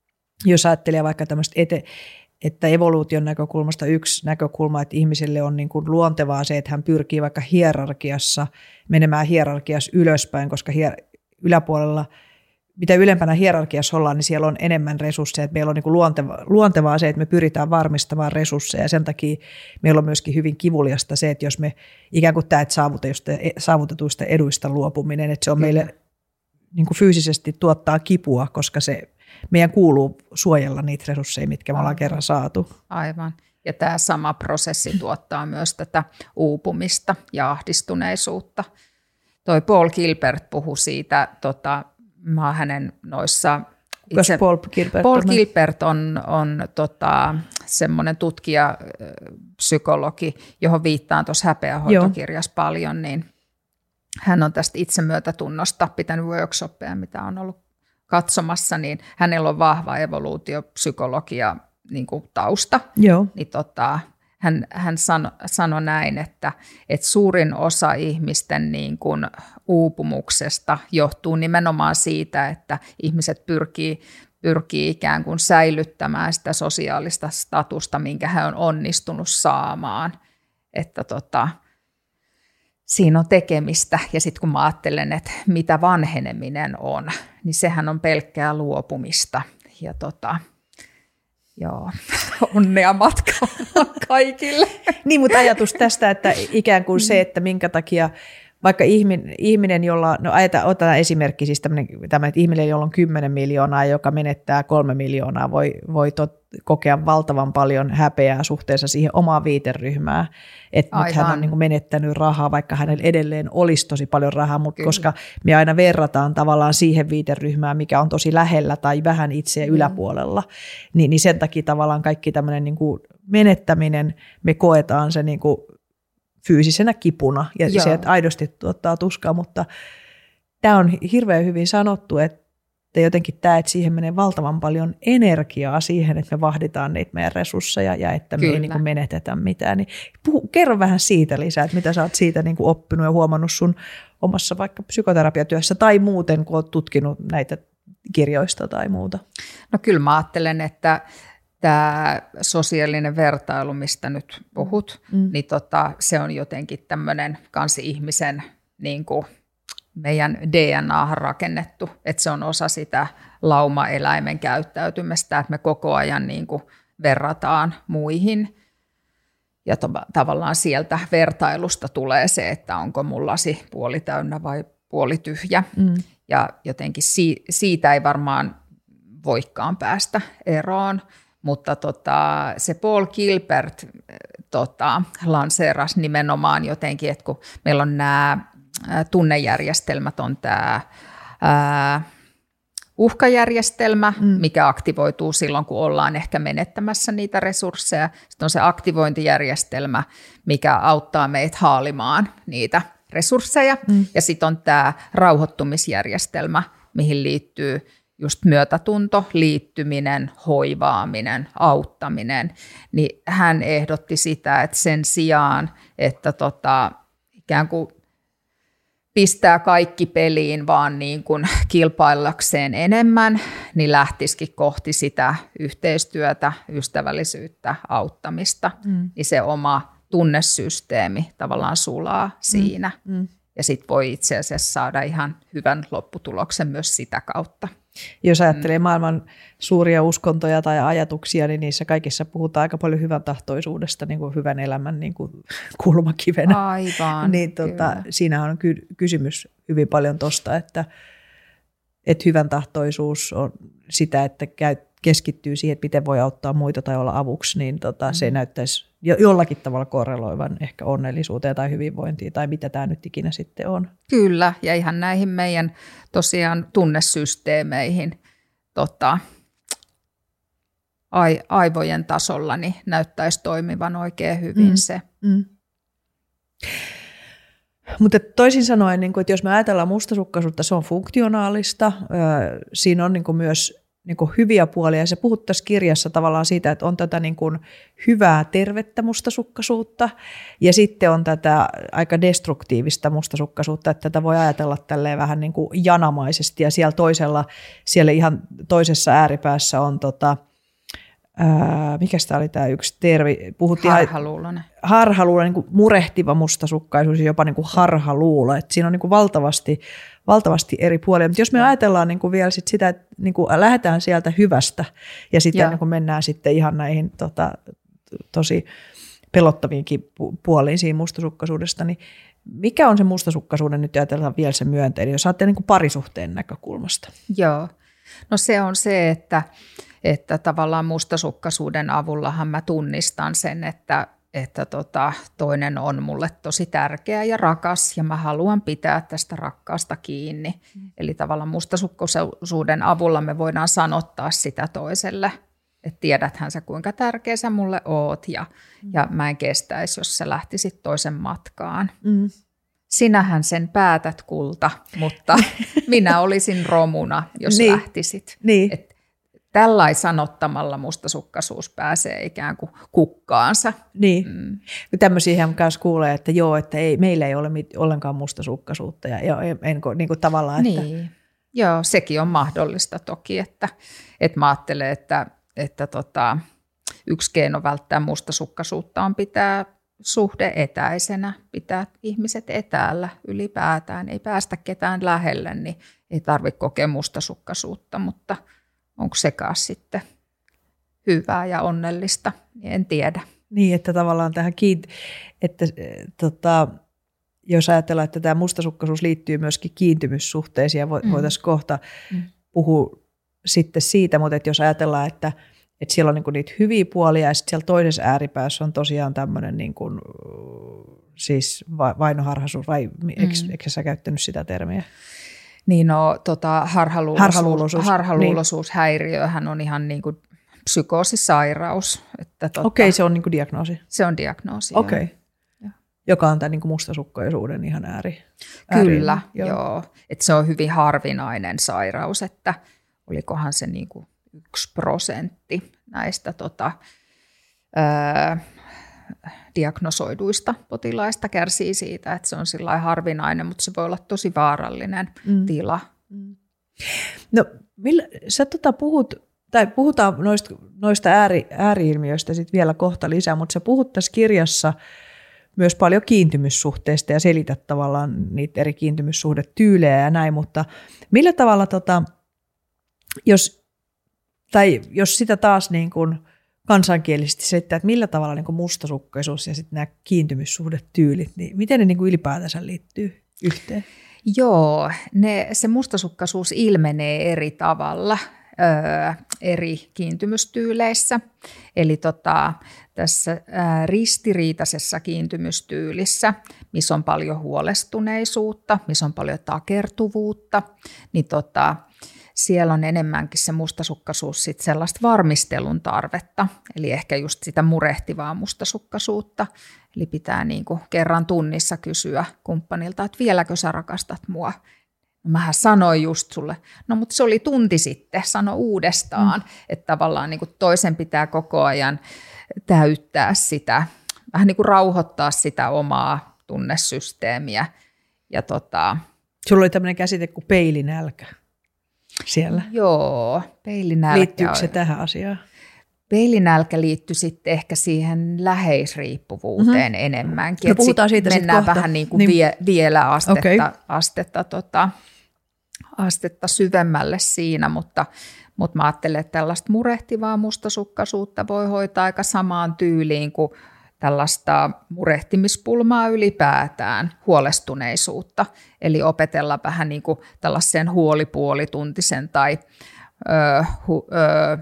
jos ajattelee vaikka tämmöistä, ete, että evoluution näkökulmasta yksi näkökulma, että ihmiselle on niin kuin luontevaa se, että hän pyrkii vaikka hierarkiassa menemään hierarkiassa ylöspäin, koska hier, yläpuolella, mitä ylempänä hierarkiassa ollaan, niin siellä on enemmän resursseja. Että meillä on niin kuin luonteva, luontevaa se, että me pyritään varmistamaan resursseja, ja sen takia meillä on myöskin hyvin kivuliasta se, että jos me ikään kuin tämä, että saavutetuista eduista luopuminen, että se on Kyllä. meille niin kuin fyysisesti tuottaa kipua, koska se, meidän kuuluu suojella niitä resursseja, mitkä me ollaan kerran saatu. Aivan. Ja tämä sama prosessi tuottaa myös tätä uupumista ja ahdistuneisuutta. Toi Paul Gilbert puhui siitä, tota, mä oon hänen noissa... Itse, Paul Gilbert Paul on? Gilbert on, on tota, semmoinen tutkija, psykologi, johon viittaan tuossa Häpeähoitokirjassa paljon, niin hän on tästä itsemyötätunnosta pitänyt workshoppeja, mitä on ollut katsomassa, niin hänellä on vahva evoluutiopsykologia niin kuin tausta. Joo. Niin tota, hän hän sano, sanoi näin, että, että suurin osa ihmisten niin kuin uupumuksesta johtuu nimenomaan siitä, että ihmiset pyrkii, pyrkii ikään kuin säilyttämään sitä sosiaalista statusta, minkä hän on onnistunut saamaan. Että tota, siinä on tekemistä, ja sitten kun mä ajattelen, että mitä vanheneminen on, niin sehän on pelkkää luopumista. Ja tota, joo, onnea matkaa kaikille. Niin, mutta ajatus tästä, että ikään kuin se, että minkä takia vaikka ihminen, ihminen jolla, no ajata, otetaan esimerkki, siis tämmöinen, tämmöinen, että ihminen, jolla on kymmenen miljoonaa, joka menettää kolme miljoonaa, voi, voi tot, kokea valtavan paljon häpeää suhteessa siihen omaan viiteryhmään. Että nyt hän on niin kuin menettänyt rahaa, vaikka hänellä edelleen olisi tosi paljon rahaa, mutta koska me aina verrataan tavallaan siihen viiteryhmään, mikä on tosi lähellä tai vähän itseä mm. yläpuolella, niin, niin sen takia tavallaan kaikki tämmöinen niin kuin menettäminen, me koetaan se niin kuin fyysisenä kipuna ja Joo. se, että aidosti tuottaa tuskaa, mutta tämä on hirveän hyvin sanottu, että jotenkin tämä, että siihen menee valtavan paljon energiaa siihen, että me vahditaan niitä meidän resursseja ja että me Kyllä. ei niin kuin menetetä mitään. Niin puhu, kerro vähän siitä lisää, että mitä sä oot siitä niin kuin oppinut ja huomannut sun omassa vaikka psykoterapiatyössä tai muuten, kun oot tutkinut näitä kirjoista tai muuta. No kyllä mä ajattelen, että tämä sosiaalinen vertailu, mistä nyt puhut, mm. niin tota, se on jotenkin tämmöinen kansi ihmisen niin kuin meidän D N A:han rakennettu, että se on osa sitä laumaeläimen käyttäytymistä, että me koko ajan niin kuin verrataan muihin. Ja to- tavallaan sieltä vertailusta tulee se, että onko mun lasi puoli täynnä vai puoli tyhjä. Mm. Ja jotenkin si- siitä ei varmaan voikaan päästä eroon. Mutta tota, se Paul Gilbert tota, lanseerasi nimenomaan jotenkin, että kun meillä on nämä tunnejärjestelmät, on tämä ää, uhkajärjestelmä, mm. mikä aktivoituu silloin, kun ollaan ehkä menettämässä niitä resursseja. Sitten on se aktivointijärjestelmä, mikä auttaa meitä haalimaan niitä resursseja. Mm. Ja sitten on tämä rauhoittumisjärjestelmä, mihin liittyy just myötätunto, liittyminen, hoivaaminen, auttaminen, niin hän ehdotti sitä, että sen sijaan, että tota, ikään kuin pistää kaikki peliin vaan niin kuin kilpaillakseen enemmän, niin lähtisikin kohti sitä yhteistyötä, ystävällisyyttä, auttamista, mm. niin se oma tunnesysteemi tavallaan sulaa siinä. Mm. Mm. Ja sitten voi itse asiassa saada ihan hyvän lopputuloksen myös sitä kautta. Jos ajattelee mm. maailman suuria uskontoja tai ajatuksia, niin niissä kaikissa puhutaan aika paljon hyvän tahtoisuudesta niin kuin hyvän elämän niin kuin kulmakivenä. Aivan, niin, tota, siinä on ky- kysymys hyvin paljon tuosta, että, että hyvän tahtoisuus on sitä, että käy, keskittyy siihen, että miten voi auttaa muita tai olla avuksi, niin tota, mm. se näyttäisi jo, jollakin tavalla korreloivan ehkä onnellisuuteen tai hyvinvointiin tai mitä tämä nyt ikinä sitten on. Kyllä, ja ihan näihin meidän tosiaan tunnesysteemeihin tota, aivojen tasolla niin näyttäisi toimivan oikein hyvin mm. se. Mm. Mutta toisin sanoen, niin kun, että jos me ajatellaan mustasukkaisuutta, se on funktionaalista, siinä on niin kun myös niin kuin hyviä puolia. Se puhut tässä kirjassa tavallaan siitä, että on tätä niin kuin hyvää, tervettä mustasukkaisuutta ja sitten on tätä aika destruktiivista mustasukkaisuutta, että tätä voi ajatella tälleen vähän niin kuin janamaisesti ja siellä toisella, siellä ihan toisessa ääripäässä on tota, ää, mikäs tämä oli tämä yksi termi? Puhuttiin harhaluuloinen. Harhaluuloinen, niin kuin murehtiva mustasukkaisuus ja jopa niin kuin harhaluulo. Että siinä on niin kuin valtavasti valtavasti eri puolia, mutta jos me ajatellaan niin kuin vielä sit sitä, että niin kuin lähdetään sieltä hyvästä ja sitten niin kuin mennään sitten ihan näihin tota, tosi pelottaviinkin puoliin siinä mustasukkaisuudesta, niin mikä on se mustasukkaisuuden, nyt ajatellaan vielä se myönteinen, jos ajattelee niin kuin parisuhteen näkökulmasta? Joo, no se on se, että, että tavallaan mustasukkaisuuden avullahan mä tunnistan sen, että että tota, toinen on mulle tosi tärkeä ja rakas ja mä haluan pitää tästä rakkaasta kiinni. Mm. Eli tavallaan mustasukkaisuuden avulla me voidaan sanottaa sitä toiselle, että tiedäthän sä kuinka tärkeä sä mulle oot ja, mm. ja mä en kestäisi, jos sä lähtisit toisen matkaan. Mm. Sinähän sen päätät, kulta, mutta minä olisin romuna, jos niin. lähtisit. Niin. Et tällai sanottamalla mustasukkaisuus pääsee ikään kuin kukkaansa. Niin. Mm. Tämmöisiä kanssa kuulee, että joo, että ei, meillä ei ole mit, ollenkaan mustasukkaisuutta. Ja, ja en, niin kuin tavallaan, että... Niin. Joo, sekin on mahdollista toki, että, että mä ajattelen, että, että tota, yksi keino välttää mustasukkaisuutta on pitää suhde etäisenä, pitää ihmiset etäällä ylipäätään, ei päästä ketään lähelle, niin ei tarvitse kokea mustasukkaisuutta, mutta onko sekaan sitten hyvää ja onnellista, niin en tiedä. Niin, että tavallaan tähän kiinni, että tota, jos ajatellaan, että tämä mustasukkaisuus liittyy myöskin kiintymyssuhteisiin, ja voitaisiin mm. kohta mm. puhua sitten siitä, mutta että jos ajatellaan, että, että siellä on niinku niitä hyviä puolia, ja sitten siellä toisessa ääripäässä on tosiaan tämmöinen niinku, siis vainoharhaisuus, vai mm. eikö, eikö sä käyttänyt sitä termiä? Niin no, tota, harhaluuloisuus, harhaluuloisuus, harhaluuloisuushäiriöhän on ihan niin kuin psykoosisairaus. Tota, Okei, okay, se on niin kuin diagnoosi. Se on diagnoosi, Okei. Okay. Joka on tämän niin kuin mustasukkaisuuden ihan ääri. Kyllä, ääri, joo. joo. Et se on hyvin harvinainen sairaus, että olikohan se niin kuin yksi prosentti näistä tota, ää, diagnosoiduista potilaista kärsii siitä, että se on sillä lailla harvinainen, mutta se voi olla tosi vaarallinen mm. tila. Mm. No, millä, sä tota puhut, tai puhutaan noista, noista ääri, ääri-ilmiöistä sit vielä kohta lisää, mutta sä puhut tässä kirjassa myös paljon kiintymyssuhteista ja selität tavallaan niitä eri kiintymyssuhdetyylejä ja näin, mutta millä tavalla, tota, jos, tai jos sitä taas niin kuin kansankielisesti selittää, että millä tavalla niin kuin mustasukkaisuus ja sitten nämä kiintymyssuhdetyylit, niin miten ne niin kuin ylipäätänsä liittyy yhteen? Joo, ne, se mustasukkaisuus ilmenee eri tavalla ö, eri kiintymystyyleissä. Eli tota, tässä ö, ristiriitaisessa kiintymystyylissä, missä on paljon huolestuneisuutta, missä on paljon takertuvuutta, niin tota, siellä on enemmänkin se mustasukkaisuus sit sellaista varmistelun tarvetta, eli ehkä just sitä murehtivaa mustasukkaisuutta. Eli pitää niin kuin kerran tunnissa kysyä kumppanilta, että vieläkö sä rakastat mua. No mähän sanoin just sulle, no mutta se oli tunti sitten, sano uudestaan, mm. että tavallaan niin kuin toisen pitää koko ajan täyttää sitä, vähän niin kuin rauhoittaa sitä omaa tunnesysteemiä. Ja tota, sulla oli tämmöinen käsite kuin peilinälkä siellä. Joo, peilinälkä. Liittyykö se tähän asiaan? Peilinälkä liittyi sitten ehkä siihen läheisriippuvuuteen mm-hmm. enemmänkin. No puhutaan siitä mennään sitten vähän niin kuin niin. Vie, vielä astetta, okay. astetta, tota, astetta syvemmälle siinä, mutta, mutta mä ajattelen, että tällaista murehtivaa mustasukkaisuutta voi hoitaa aika samaan tyyliin kuin tällaista murehtimispulmaa ylipäätään, huolestuneisuutta. Eli opetella vähän niin kuin tällaisen huolipuolituntisen tai ö, hu, ö,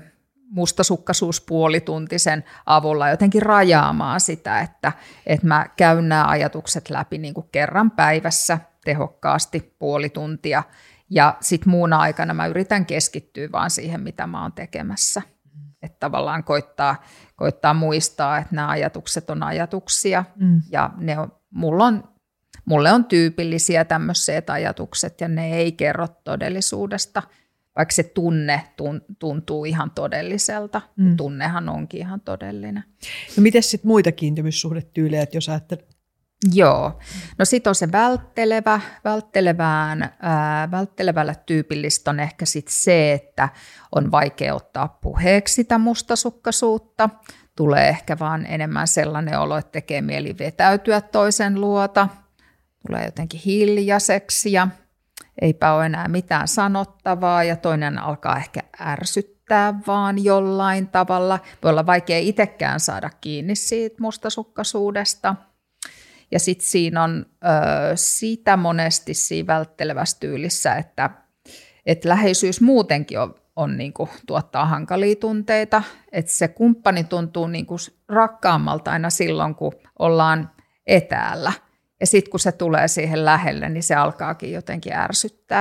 mustasukkaisuuspuolituntisen avulla jotenkin rajaamaan sitä, että, että mä käyn nämä ajatukset läpi niin kuin kerran päivässä tehokkaasti puoli tuntia. Ja sitten muuna aikana mä yritän keskittyä vaan siihen, mitä mä oon tekemässä. Että tavallaan koittaa, koittaa muistaa, että nämä ajatukset on ajatuksia mm. ja ne on, mulla on, mulle on tyypillisiä tämmöiset ajatukset ja ne ei kerro todellisuudesta, vaikka se tunne tuntuu ihan todelliselta. Mm. Tunnehan onkin ihan todellinen. No miten sitten muita kiintymyssuhdetyylejä, jos ajattelet? Joo, no sitten on se välttelevä, välttelevään, ää, välttelevällä tyypillistä on ehkä sitten se, että on vaikea ottaa puheeksi sitä mustasukkaisuutta. Tulee ehkä vaan enemmän sellainen olo, että tekee mieli vetäytyä toisen luota. Tulee jotenkin hiljaiseksi ja eipä ole enää mitään sanottavaa ja toinen alkaa ehkä ärsyttää vaan jollain tavalla. Voi olla vaikea itsekään saada kiinni siitä mustasukkaisuudesta. Ja sitten siinä on ö, sitä monesti siinä välttelevässä tyylissä, että et läheisyys muutenkin on, on niinku, tuottaa hankalia tunteita. Että se kumppani tuntuu niinku rakkaammalta aina silloin, kun ollaan etäällä. Ja sitten kun se tulee siihen lähelle, niin se alkaakin jotenkin ärsyttää.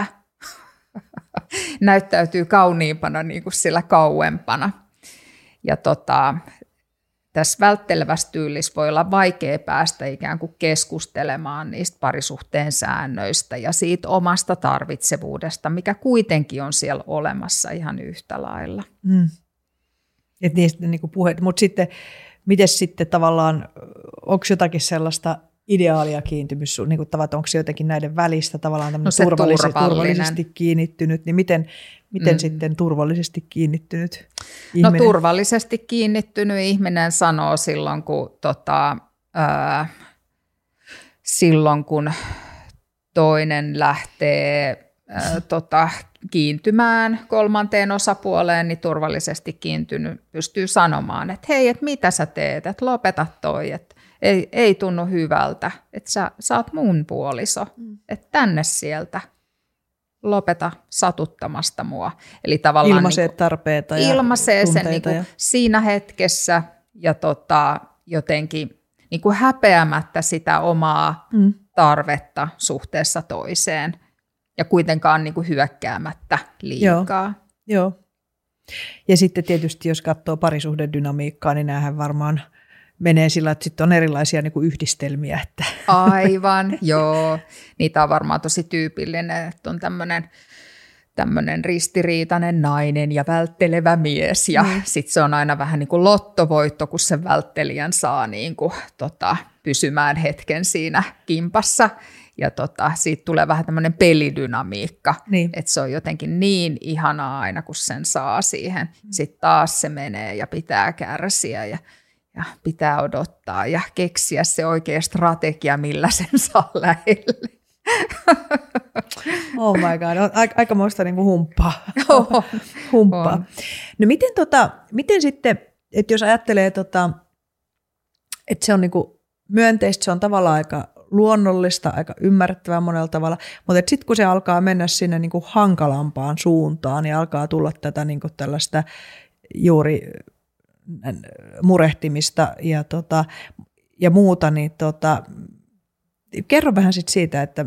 Näyttäytyy kauniimpana niin kuin sillä kauempana. Ja tota, tässä välttelevässä tyylissä voi olla vaikea päästä ikään kuin keskustelemaan niistä parisuhteen säännöistä ja siitä omasta tarvitsevuudesta, mikä kuitenkin on siellä olemassa ihan yhtä lailla. Mm. Et niistä niin kuin puheet. Mutta sitten, miten sitten tavallaan, onko jotakin sellaista ideaalia kiintymys, niin kuin tavat, onko se jotenkin näiden välistä tavallaan tämmöinen no turvallisesti, turvallisesti kiinnittynyt, niin miten, miten mm. sitten turvallisesti kiinnittynyt ihminen? No turvallisesti kiinnittynyt ihminen sanoo silloin, kun, tota, ää, silloin, kun toinen lähtee ää, tota, kiintymään kolmanteen osapuoleen, niin turvallisesti kiintynyt pystyy sanomaan, että hei, että mitä sä teet, että lopeta toi, että Ei, ei tunnu hyvältä, että sä, sä oot mun puoliso, mm. että tänne sieltä, lopeta satuttamasta mua. Eli tavallaan ilmaisee niin tarpeita ja ilmaisee sen tunteita. Niin ja... siinä hetkessä ja tota, jotenkin niin kuin häpeämättä sitä omaa mm. tarvetta suhteessa toiseen ja kuitenkaan niin kuin hyökkäämättä liikaa. Joo, joo. Ja sitten tietysti jos katsoo parisuhdedynamiikkaa, niin näähän varmaan menee sillä, että sitten on erilaisia niin kuin yhdistelmiä. Että. Aivan, joo. Niitä on varmaan tosi tyypillinen, että on tämmöinen tämmöinen ristiriitainen nainen ja välttelevä mies. Ja mm. sitten se on aina vähän niin kuin lottovoitto, kun sen välttelijän saa niin kuin, tota, pysymään hetken siinä kimpassa. Ja tota, siitä tulee vähän tämmöinen pelidynamiikka, niin. Että se on jotenkin niin ihanaa aina, kun sen saa siihen. Sitten taas se menee ja pitää kärsiä ja Ja pitää odottaa ja keksiä se oikea strategia, millä sen saa lähelle. Oh my god, aikamoista niin kuin humppaa. Oh, humppaa. Oh. No miten, tota, miten sitten, että jos ajattelee, tota, että se on niin kuin myönteistä, se on tavallaan aika luonnollista, aika ymmärrettävää monella tavalla, mutta sitten kun se alkaa mennä sinne niin kuin hankalampaan suuntaan, niin alkaa tulla tätä niin kuin tällaista juuri murehtimista ja, tota, ja muuta, niin tota, kerro vähän sit siitä, että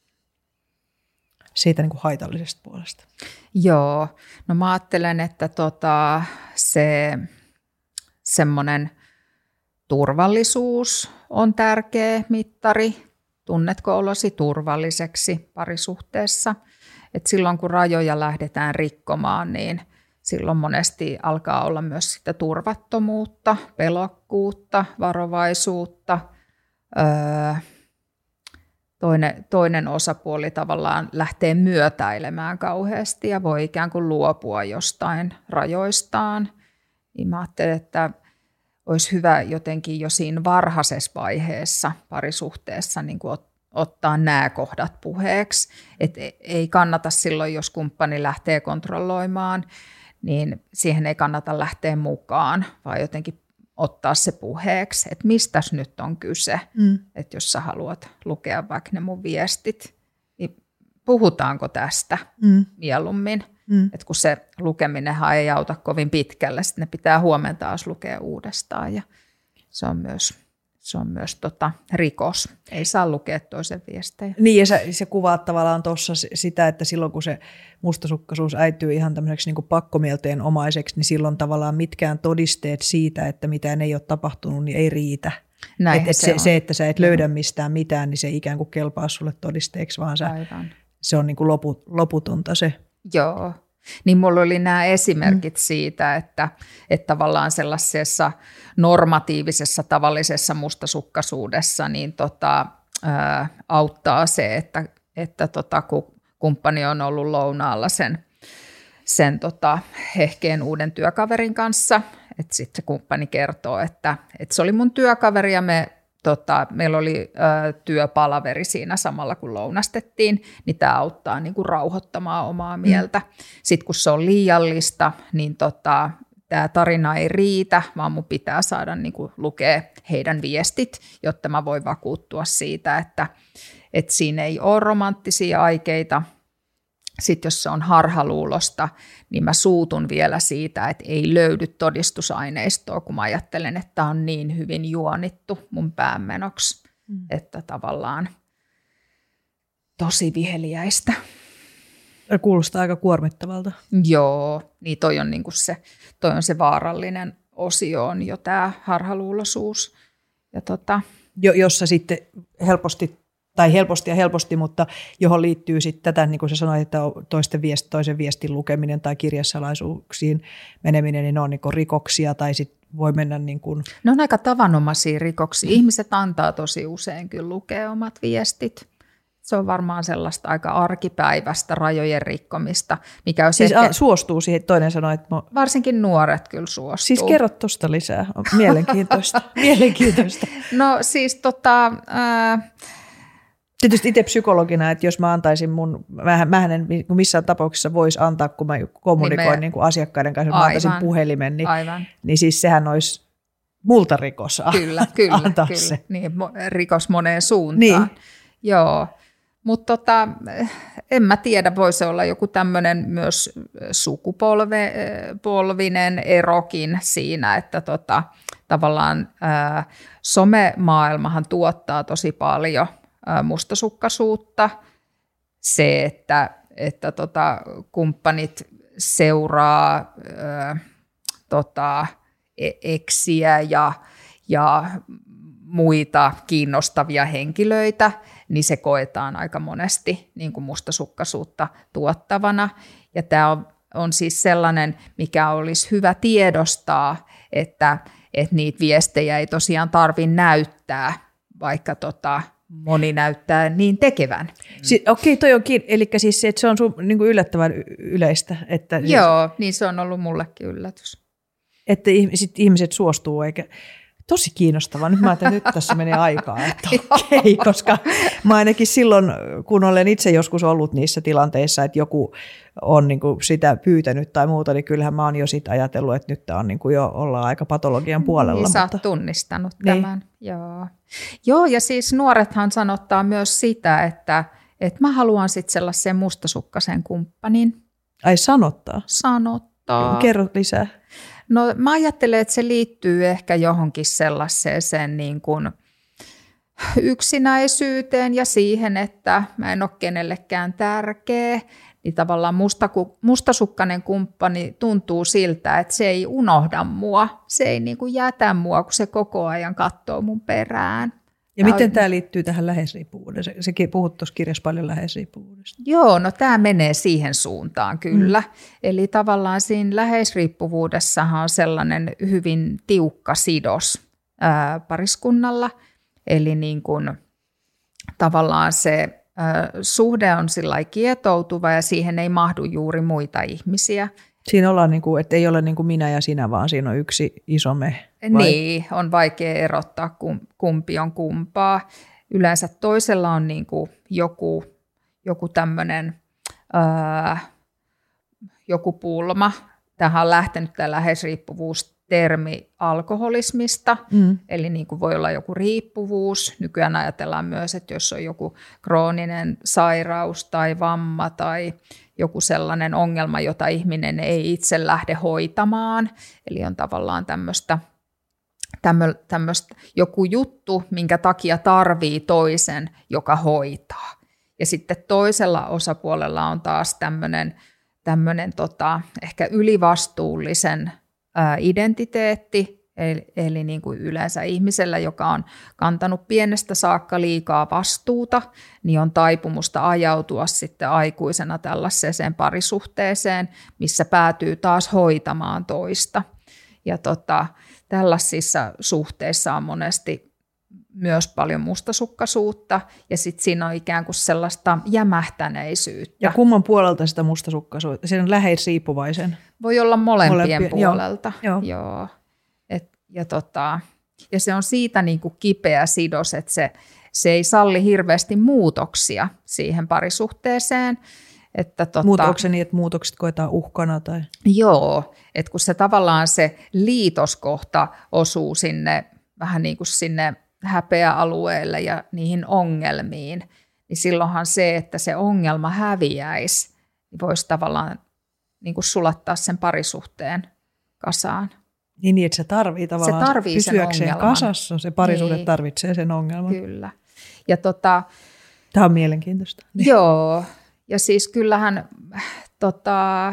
siitä niin kuin haitallisesta puolesta. Joo, no mä ajattelen, että tota, se semmoinen turvallisuus on tärkeä mittari. Tunnetko olosi turvalliseksi parisuhteessa? että silloin kun rajoja lähdetään rikkomaan, niin silloin monesti alkaa olla myös sitä turvattomuutta, pelokkuutta, varovaisuutta. Öö, toinen, toinen osapuoli tavallaan lähtee myötäilemään kauheasti ja voi ikään kuin luopua jostain rajoistaan. Niin mä ajattelen, että olisi hyvä jotenkin jo siinä varhaisessa vaiheessa parisuhteessa niin kuin ottaa nämä kohdat puheeksi. Et ei kannata silloin, jos kumppani lähtee kontrolloimaan, niin siihen ei kannata lähteä mukaan, vaan jotenkin ottaa se puheeksi, että mistäs nyt on kyse. Mm. Että jos sä haluat lukea vaikka ne mun viestit, niin puhutaanko tästä mm. mieluummin. Mm. Että kun se lukeminenhan ei auta kovin pitkälle, sitten ne pitää huomenna taas lukea uudestaan ja se on myös, se on myös tota rikos. Ei saa lukea toisen viestejä. Niin ja sä, se kuvaat tavallaan tuossa sitä, että silloin kun se mustasukkaisuus äityy ihan tämmöiseksi niin kuin pakkomielteen omaiseksi, niin silloin tavallaan mitkään todisteet siitä, että mitään ei ole tapahtunut, niin ei riitä. Et, et se, se, se, että sä et löydä mistään mitään, niin se ei ikään kuin kelpaa sulle todisteeksi, vaan sä, se on niin kuin loput, loputonta se. Joo, niin mulla oli nämä esimerkit mm. siitä, että, että tavallaan sellaisessa normatiivisessa tavallisessa mustasukkaisuudessa niin tota, ää, auttaa se, että, että tota, kun kumppani on ollut lounaalla sen, sen tota, hehkeen uuden työkaverin kanssa, että sitten se kumppani kertoo, että, että se oli mun työkaveri ja me Tota, meillä oli ö, työpalaveri siinä samalla, kun lounastettiin, niin tämä auttaa niin kuin rauhoittamaan omaa mieltä. Mm. Sitten kun se on liiallista, niin tota, tämä tarina ei riitä, vaan mun pitää saada niin kuin lukea heidän viestit, jotta mä voin vakuuttua siitä, että, että siinä ei ole romanttisia aikeita. Sitten jos se on harhaluulosta, niin mä suutun vielä siitä, että ei löydy todistusaineistoa, kun mä ajattelen, että tämä on niin hyvin juonittu mun päämenoksi, mm. että tavallaan tosi viheliäistä. Kuulostaa aika kuormittavalta. Joo, niin toi on, niin kuin se, toi on se vaarallinen osio, on jo tämä harhaluuloisuus. Ja tota, jo, jossa sitten helposti tai helposti ja helposti, mutta johon liittyy sitten tätä, niin kuin sä sanoit, että toisten viest, toisen viestin lukeminen tai kirjasalaisuuksiin meneminen, niin ne on niin kuin rikoksia tai sitten voi mennä niin kuin... Ne on aika tavanomaisia rikoksia. Ihmiset antaa tosi usein kyllä lukea omat viestit. Se on varmaan sellaista aika arkipäiväistä rajojen rikkomista, mikä on siis ehkä... suostuu siihen, toinen sanoi, että... Mä... Varsinkin nuoret kyllä suostuu. Siis kerro tuosta lisää, on mielenkiintoista. mielenkiintoista. No siis tota... Ää... Tietysti itse psykologina, että jos mä antaisin mun, mähän en missään tapauksessa voisi antaa, kun mä kommunikoin niin me, niin kuin asiakkaiden kanssa, aivan, mä antaisin puhelimen, niin, niin siis sehän olisi multa rikos kyllä, kyllä, antaa kyllä. se. Niin, rikos moneen suuntaan. Niin. Joo, mutta tota, en mä tiedä, voisi olla joku tämmöinen myös sukupolvinen erokin siinä, että tota, tavallaan ää, somemaailmahan tuottaa tosi paljon mustasukkaisuutta, se, että, että tota, kumppanit seuraa ö, tota, eksiä ja, ja muita kiinnostavia henkilöitä, niin se koetaan aika monesti niin kuin mustasukkaisuutta tuottavana. Ja tämä on, on siis sellainen, mikä olisi hyvä tiedostaa, että, että niitä viestejä ei tosiaan tarvitse näyttää, vaikka tota, moni näyttää niin tekevän. Si- Okei, toi onkin, eli siis se, että se on sun, niin kuin yllättävän yleistä. Että joo, siis, niin se on ollut mullekin yllätys. Että sit ihmiset suostuu, eikä... Tosi kiinnostavaa. Nyt mä ajattelin, että nyt tässä menee aikaa, että okei, koska mä ainakin silloin, kun olen itse joskus ollut niissä tilanteissa, että joku on niin kuin sitä pyytänyt tai muuta, niin kyllähän mä oon jo sit ajatellut, että nyt on niin kuin jo ollaan aika patologian puolella. Niin, sä mutta... oot tunnistanut tämän. Niin. Joo. Joo, ja siis nuorethan sanottaa myös sitä, että, että mä haluan sitten sellaisen mustasukkaisen kumppanin. Ai sanottaa? Sanottaa. Kerro lisää. No mä ajattelen, että se liittyy ehkä johonkin sellaiseen niin kuin yksinäisyyteen ja siihen, että mä en ole kenellekään tärkeä. Niin tavallaan mustaku, mustasukkainen kumppani tuntuu siltä, että se ei unohda mua, se ei niin kuin jätä mua, kun se koko ajan katsoo mun perään. Ja tämä miten on... tämä liittyy tähän läheisriippuvuuteen? Se, sekin puhut tuossa kirjassa paljon läheisriippuvuudesta. Joo, no tämä menee siihen suuntaan kyllä. Mm. Eli tavallaan siinä läheisriippuvuudessahan on sellainen hyvin tiukka sidos ää, pariskunnalla. Eli niin kuin, tavallaan se ää, suhde on sillä kietoutuva ja siihen ei mahdu juuri muita ihmisiä. Siinä ollaan, niin kuin, että ei ole niin kuin minä ja sinä, vaan siinä on yksi iso me. Vai? Niin, on vaikea erottaa, kumpi on kumpaa. Yleensä toisella on niin kuin joku, joku tämmöinen, ää, joku pulma. Tähän on lähtenyt tämä läheisriippuvuustermi alkoholismista, mm. eli niin kuin voi olla joku riippuvuus. Nykyään ajatellaan myös, että jos on joku krooninen sairaus tai vamma tai joku sellainen ongelma, jota ihminen ei itse lähde hoitamaan, eli on tavallaan tämmöistä, tämmöistä joku juttu, minkä takia tarvii toisen, joka hoitaa. Ja sitten toisella osapuolella on taas tämmöinen, tämmöinen tota, ehkä ylivastuullisen ää, identiteetti, eli, eli niin kuin yleensä ihmisellä, joka on kantanut pienestä saakka liikaa vastuuta, niin on taipumusta ajautua sitten aikuisena tällaiseen parisuhteeseen, missä päätyy taas hoitamaan toista. Ja tota, tällaisissa suhteissa on monesti myös paljon mustasukkaisuutta, ja sitten siinä on ikään kuin sellaista jämähtäneisyyttä. Ja kumman puolelta sitä mustasukkaisuutta? Siinä on läheisriippuvaisen? Voi olla molempien Molempi, puolelta. Joo. Joo. Et, ja, tota, ja se on siitä niin kuin kipeä sidos, että se, se ei salli hirveästi muutoksia siihen parisuhteeseen. Että tota, Muutoksen se niin, että muutokset koetaan uhkana? Tai? Joo, että kun se tavallaan se liitoskohta osuu sinne vähän niin kuin sinne häpeäalueelle ja niihin ongelmiin, niin silloinhan se, että se ongelma häviäisi, niin voisi tavallaan niin kuin sulattaa sen parisuhteen kasaan. Niin, niin että se tarvitsee tavallaan se tarvii pysyäkseen kasassa, se parisuhde niin. tarvitsee sen ongelman. Kyllä. Ja tota, tämä on mielenkiintoista. Niin. Joo, ja siis kyllähän tota,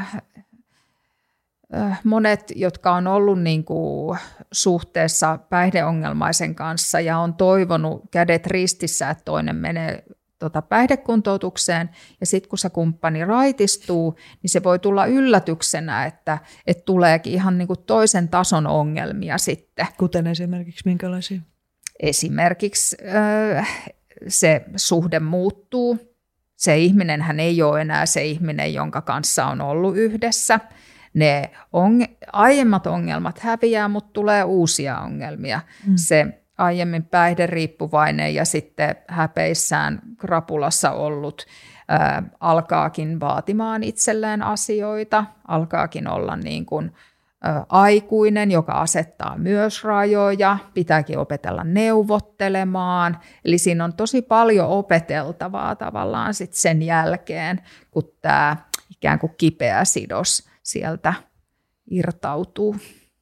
monet, jotka on ollut niin kuin suhteessa päihdeongelmaisen kanssa ja on toivonut kädet ristissä, että toinen menee tota päihdekuntoutukseen, ja sitten kun se kumppani raitistuu, niin se voi tulla yllätyksenä, että, että tuleekin ihan niin kuin toisen tason ongelmia sitten. Kuten esimerkiksi minkälaisia? Esimerkiksi äh, se suhde muuttuu. Se ihminenhän ei ole enää se ihminen, jonka kanssa on ollut yhdessä. Ne on, aiemmat ongelmat häviää, mutta tulee uusia ongelmia. Mm. Se aiemmin päihderiippuvainen ja sitten häpeissään krapulassa ollut ää, alkaakin vaatimaan itselleen asioita, alkaakin olla niin kuin, ä, aikuinen, joka asettaa myös rajoja, pitääkin opetella neuvottelemaan. Eli siinä on tosi paljon opeteltavaa tavallaan sit sen jälkeen, kun tämä ikään kuin kipeä sidos sieltä irtautuu.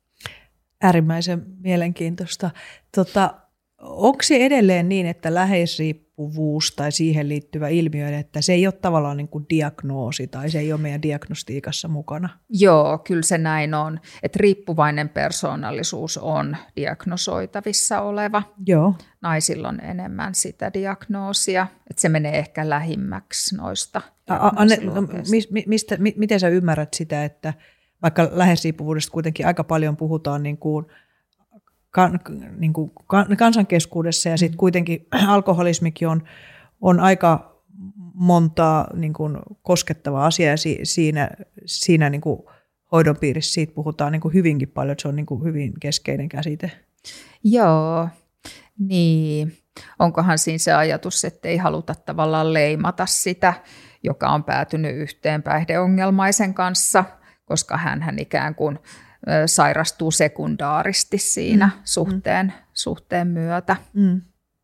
Äärimmäisen mielenkiintoista. Tota, onko se edelleen niin, että läheisriippuvuus tai siihen liittyvä ilmiö, että se ei ole tavallaan niin kuin diagnoosi tai se ei ole meidän diagnostiikassa mukana? Joo, kyllä se näin on. Että riippuvainen persoonallisuus on diagnosoitavissa oleva. Joo. Naisilla on enemmän sitä diagnoosia, että se menee ehkä lähimmäksi noista. Anne, no, mistä, miten sä ymmärrät sitä, että vaikka läheisriippuvuudesta kuitenkin aika paljon puhutaan niin kuin, kan, niin kuin kansankeskuudessa ja sitten kuitenkin alkoholismikin on, on aika montaa niin kuin koskettavaa asiaa ja si, siinä, siinä niin kuin hoidon piirissä siitä puhutaan niin kuin hyvinkin paljon, että se on niin kuin hyvin keskeinen käsite. Joo, niin. Onkohan siinä se ajatus, että ei haluta tavallaan leimata sitä, joka on päätynyt yhteen päihdeongelmaisen kanssa, koska hänhän ikään kuin sairastuu sekundaaristi siinä mm. suhteen, mm. suhteen myötä. Mm.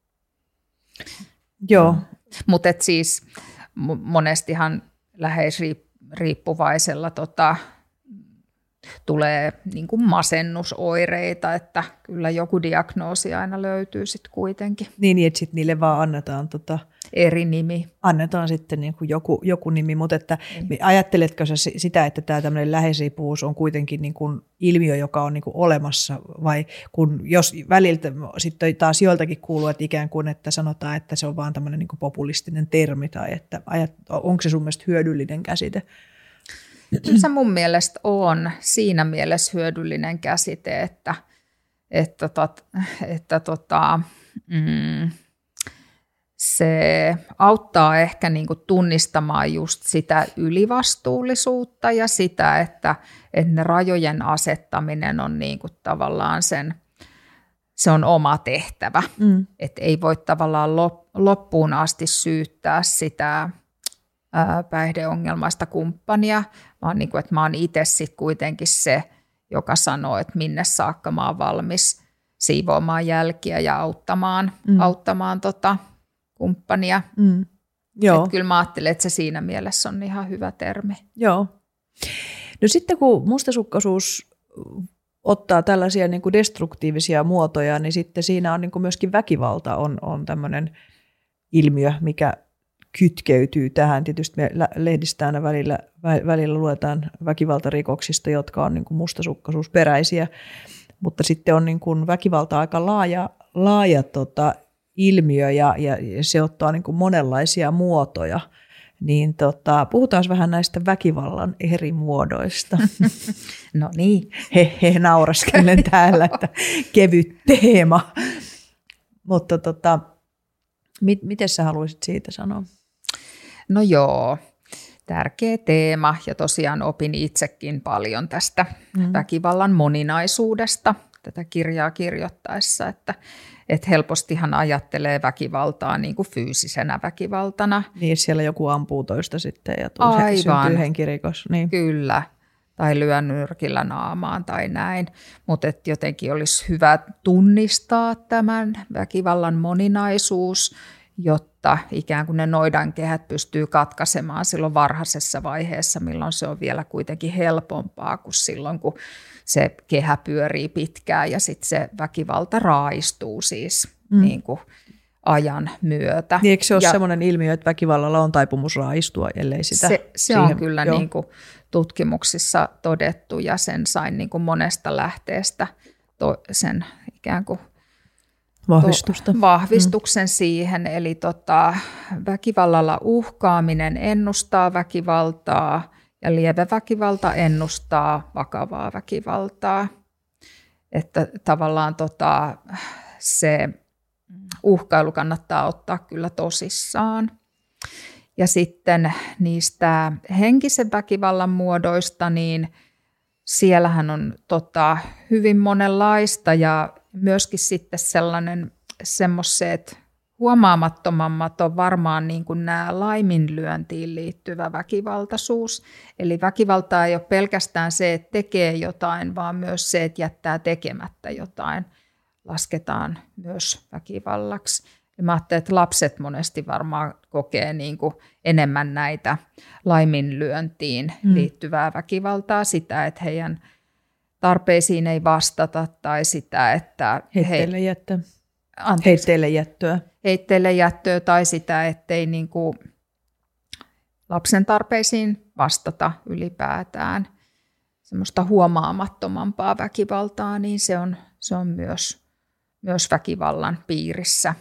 Joo. Mutta siis monestihan läheisriippuvaisella tota, tulee niin kuin masennusoireita, että kyllä joku diagnoosi aina löytyy sitten kuitenkin. Niin, että sitten niille vaan annetaan, tota, eri nimi. Annetaan sitten niin kuin joku, joku nimi, mutta että ajatteletko sä sitä, että tämä tämmöinen läheisriippuvuus on kuitenkin niin kuin ilmiö, joka on niin kuin olemassa, vai kun jos väliltä sitten taas joiltakin kuuluu, että ikään kuin, että sanotaan, että se on vaan tämmöinen niin kuin populistinen termi, tai että onko se sun mielestä hyödyllinen käsite? Kyllä se mun mielestä on siinä mielessä hyödyllinen käsite, että, että, tot, että tota, mm, se auttaa ehkä niinku tunnistamaan just sitä ylivastuullisuutta ja sitä, että, että ne rajojen asettaminen on niinku tavallaan sen, se on oma tehtävä. Mm. Että ei voi tavallaan loppuun asti syyttää sitä päihdeongelmaista kumppania, vaan niin kuin, että mä oon itse sitten kuitenkin se, joka sanoo, että minne saakka mä oon valmis siivoamaan jälkiä ja auttamaan, mm. auttamaan tota kumppania. Mm. Joo. Että kyllä mä ajattelen, että se siinä mielessä on ihan hyvä termi. Joo. No sitten kun mustasukkaisuus ottaa tällaisia niin kuin destruktiivisia muotoja, niin sitten siinä on niin kuin myöskin väkivalta on, on tämmöinen ilmiö, mikä kytkeytyy tähän. Tietysti me lehdistä aina välillä, välillä luetaan väkivaltarikoksista, jotka on niin kuin mustasukkaisuusperäisiä, mutta sitten on niin kuin väkivalta aika laaja, laaja tota, ilmiö ja, ja se ottaa niin kuin monenlaisia muotoja. Niin tota, puhutaan vähän näistä väkivallan eri muodoista. No niin. He, he nauraskellen täällä, että kevyt teema. Mutta tota, mit, miten sä haluaisit siitä sanoa? No joo, tärkeä teema ja tosiaan opin itsekin paljon tästä mm. väkivallan moninaisuudesta tätä kirjaa kirjoittaessa, että, että helpostihan ajattelee väkivaltaa niin kuin fyysisenä väkivaltana. Niin, siellä joku ampuu toista sitten ja tulee, syntyy henkirikos. Niin. Kyllä, tai lyö nyrkillä naamaan tai näin, mutta jotenkin olisi hyvä tunnistaa tämän väkivallan moninaisuus, jotta ikään kuin ne noidankehät pystyy katkaisemaan silloin varhaisessa vaiheessa, milloin se on vielä kuitenkin helpompaa kuin silloin, kun se kehä pyörii pitkään ja sitten se väkivalta raaistuu siis mm. niin kuin ajan myötä. Niin, eikö se ole ja sellainen ilmiö, että väkivallalla on taipumus raaistua, ellei sitä? Se, se on kyllä niin kuin tutkimuksissa todettu ja sen sain niin kuin monesta lähteestä to, sen ikään kuin Vahvistusta. vahvistuksen mm. siihen, eli tota, väkivallalla uhkaaminen ennustaa väkivaltaa ja lievä väkivalta ennustaa vakavaa väkivaltaa. Että tavallaan tota, se uhkailu kannattaa ottaa kyllä tosissaan. Ja sitten niistä henkisen väkivallan muodoista, niin siellähän on tota, hyvin monenlaista ja myöskin sitten sellainen semmoiset huomaamattomammat on varmaan niin kuin nämä laiminlyöntiin liittyvä väkivaltaisuus. Eli väkivaltaa ei ole pelkästään se, että tekee jotain, vaan myös se, että jättää tekemättä jotain, lasketaan myös väkivallaksi. Ja mä ajattelen, että lapset monesti varmaan kokee niin kuin enemmän näitä laiminlyöntiin mm. liittyvää väkivaltaa, sitä, että heidän tarpeisiin ei vastata tai sitä, että heitteille, jättö. heitteille jättöä. Heitteille jättöä tai sitä, ettei niin kuin lapsen tarpeisiin vastata ylipäätään. Semmoista huomaamattomampaa väkivaltaa, niin se on, se on myös, myös väkivallan piirissä.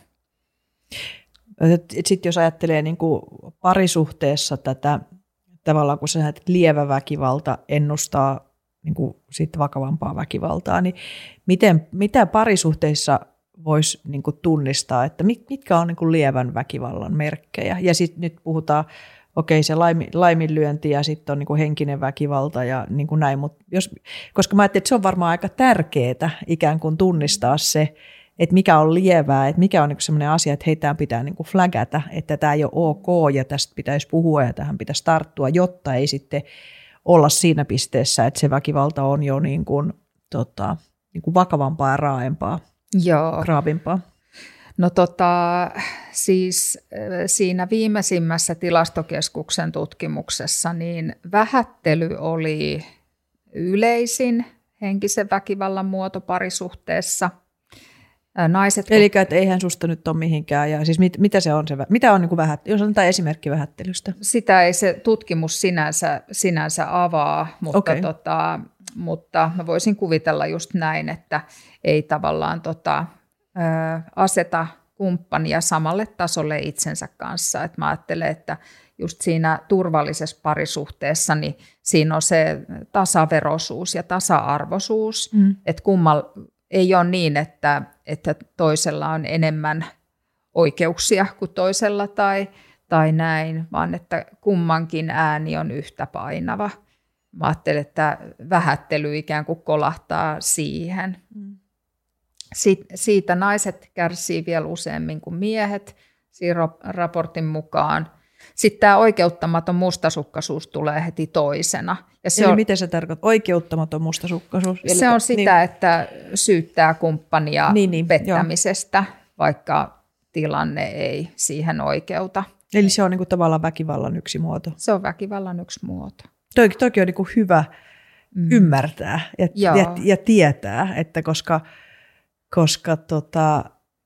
Sitten jos ajattelee niin kuin parisuhteessa tätä, tavallaan kun sä että lievä väkivalta ennustaa niin kuin sit vakavampaa väkivaltaa, niin miten, mitä parisuhteissa voisi niin kuin tunnistaa, että mitkä on niin kuin lievän väkivallan merkkejä? Ja sitten nyt puhutaan, okei, se laimi, laiminlyönti ja sitten on niin kuin henkinen väkivalta ja niin kuin näin, mutta jos, koska mä ajattelin, että se on varmaan aika tärkeää ikään kuin tunnistaa se, että mikä on lievää, että mikä on niin sellainen asia, että heitä pitää niin kuin flagata, että tämä ei ole ok ja tästä pitäisi puhua ja tähän pitäisi tarttua, jotta ei sitten olla siinä pisteessä, että se väkivalta on jo niin kuin, tota, niin kuin vakavampaa ja raaempaa, Joo. raavimpaa. No tota, siis siinä viimeisimmässä tilastokeskuksen tutkimuksessa niin vähättely oli yleisin henkisen väkivallan muoto parisuhteessa. Naiset, eli että eihän susta nyt ole mihinkään. Ja siis mit, mitä se on? Se, mitä on niin kuin vähät, jos on tämä esimerkki vähättelystä? Sitä ei se tutkimus sinänsä, sinänsä avaa, mutta, okay. tota, mutta mä voisin kuvitella just näin, että ei tavallaan tota, ä, aseta kumppania samalle tasolle itsensä kanssa. Et mä ajattelen, että just siinä turvallisessa parisuhteessa niin siinä on se tasaveroisuus ja tasa-arvoisuus, mm. että kummalla ei ole niin, että, että toisella on enemmän oikeuksia kuin toisella tai, tai näin, vaan että kummankin ääni on yhtä painava. Mä ajattelen, että vähättely ikään kuin kolahtaa siihen. Mm. Siitä naiset kärsii vielä useammin kuin miehet, siinä raportin mukaan. Sitten tämä oikeuttamaton mustasukkaisuus tulee heti toisena. Ja se Eli on, miten se tarkoittaa? Oikeuttamaton mustasukkaisuus? Se Eli, on sitä, niin. että syyttää kumppania niin, niin, pettämisestä, joo. vaikka tilanne ei siihen oikeuta. Eli se on niin kuin tavallaan väkivallan yksi muoto? Se on väkivallan yksi muoto. Toi, toki on niin kuin hyvä mm. ymmärtää ja, ja, ja tietää, että koska, koska tota,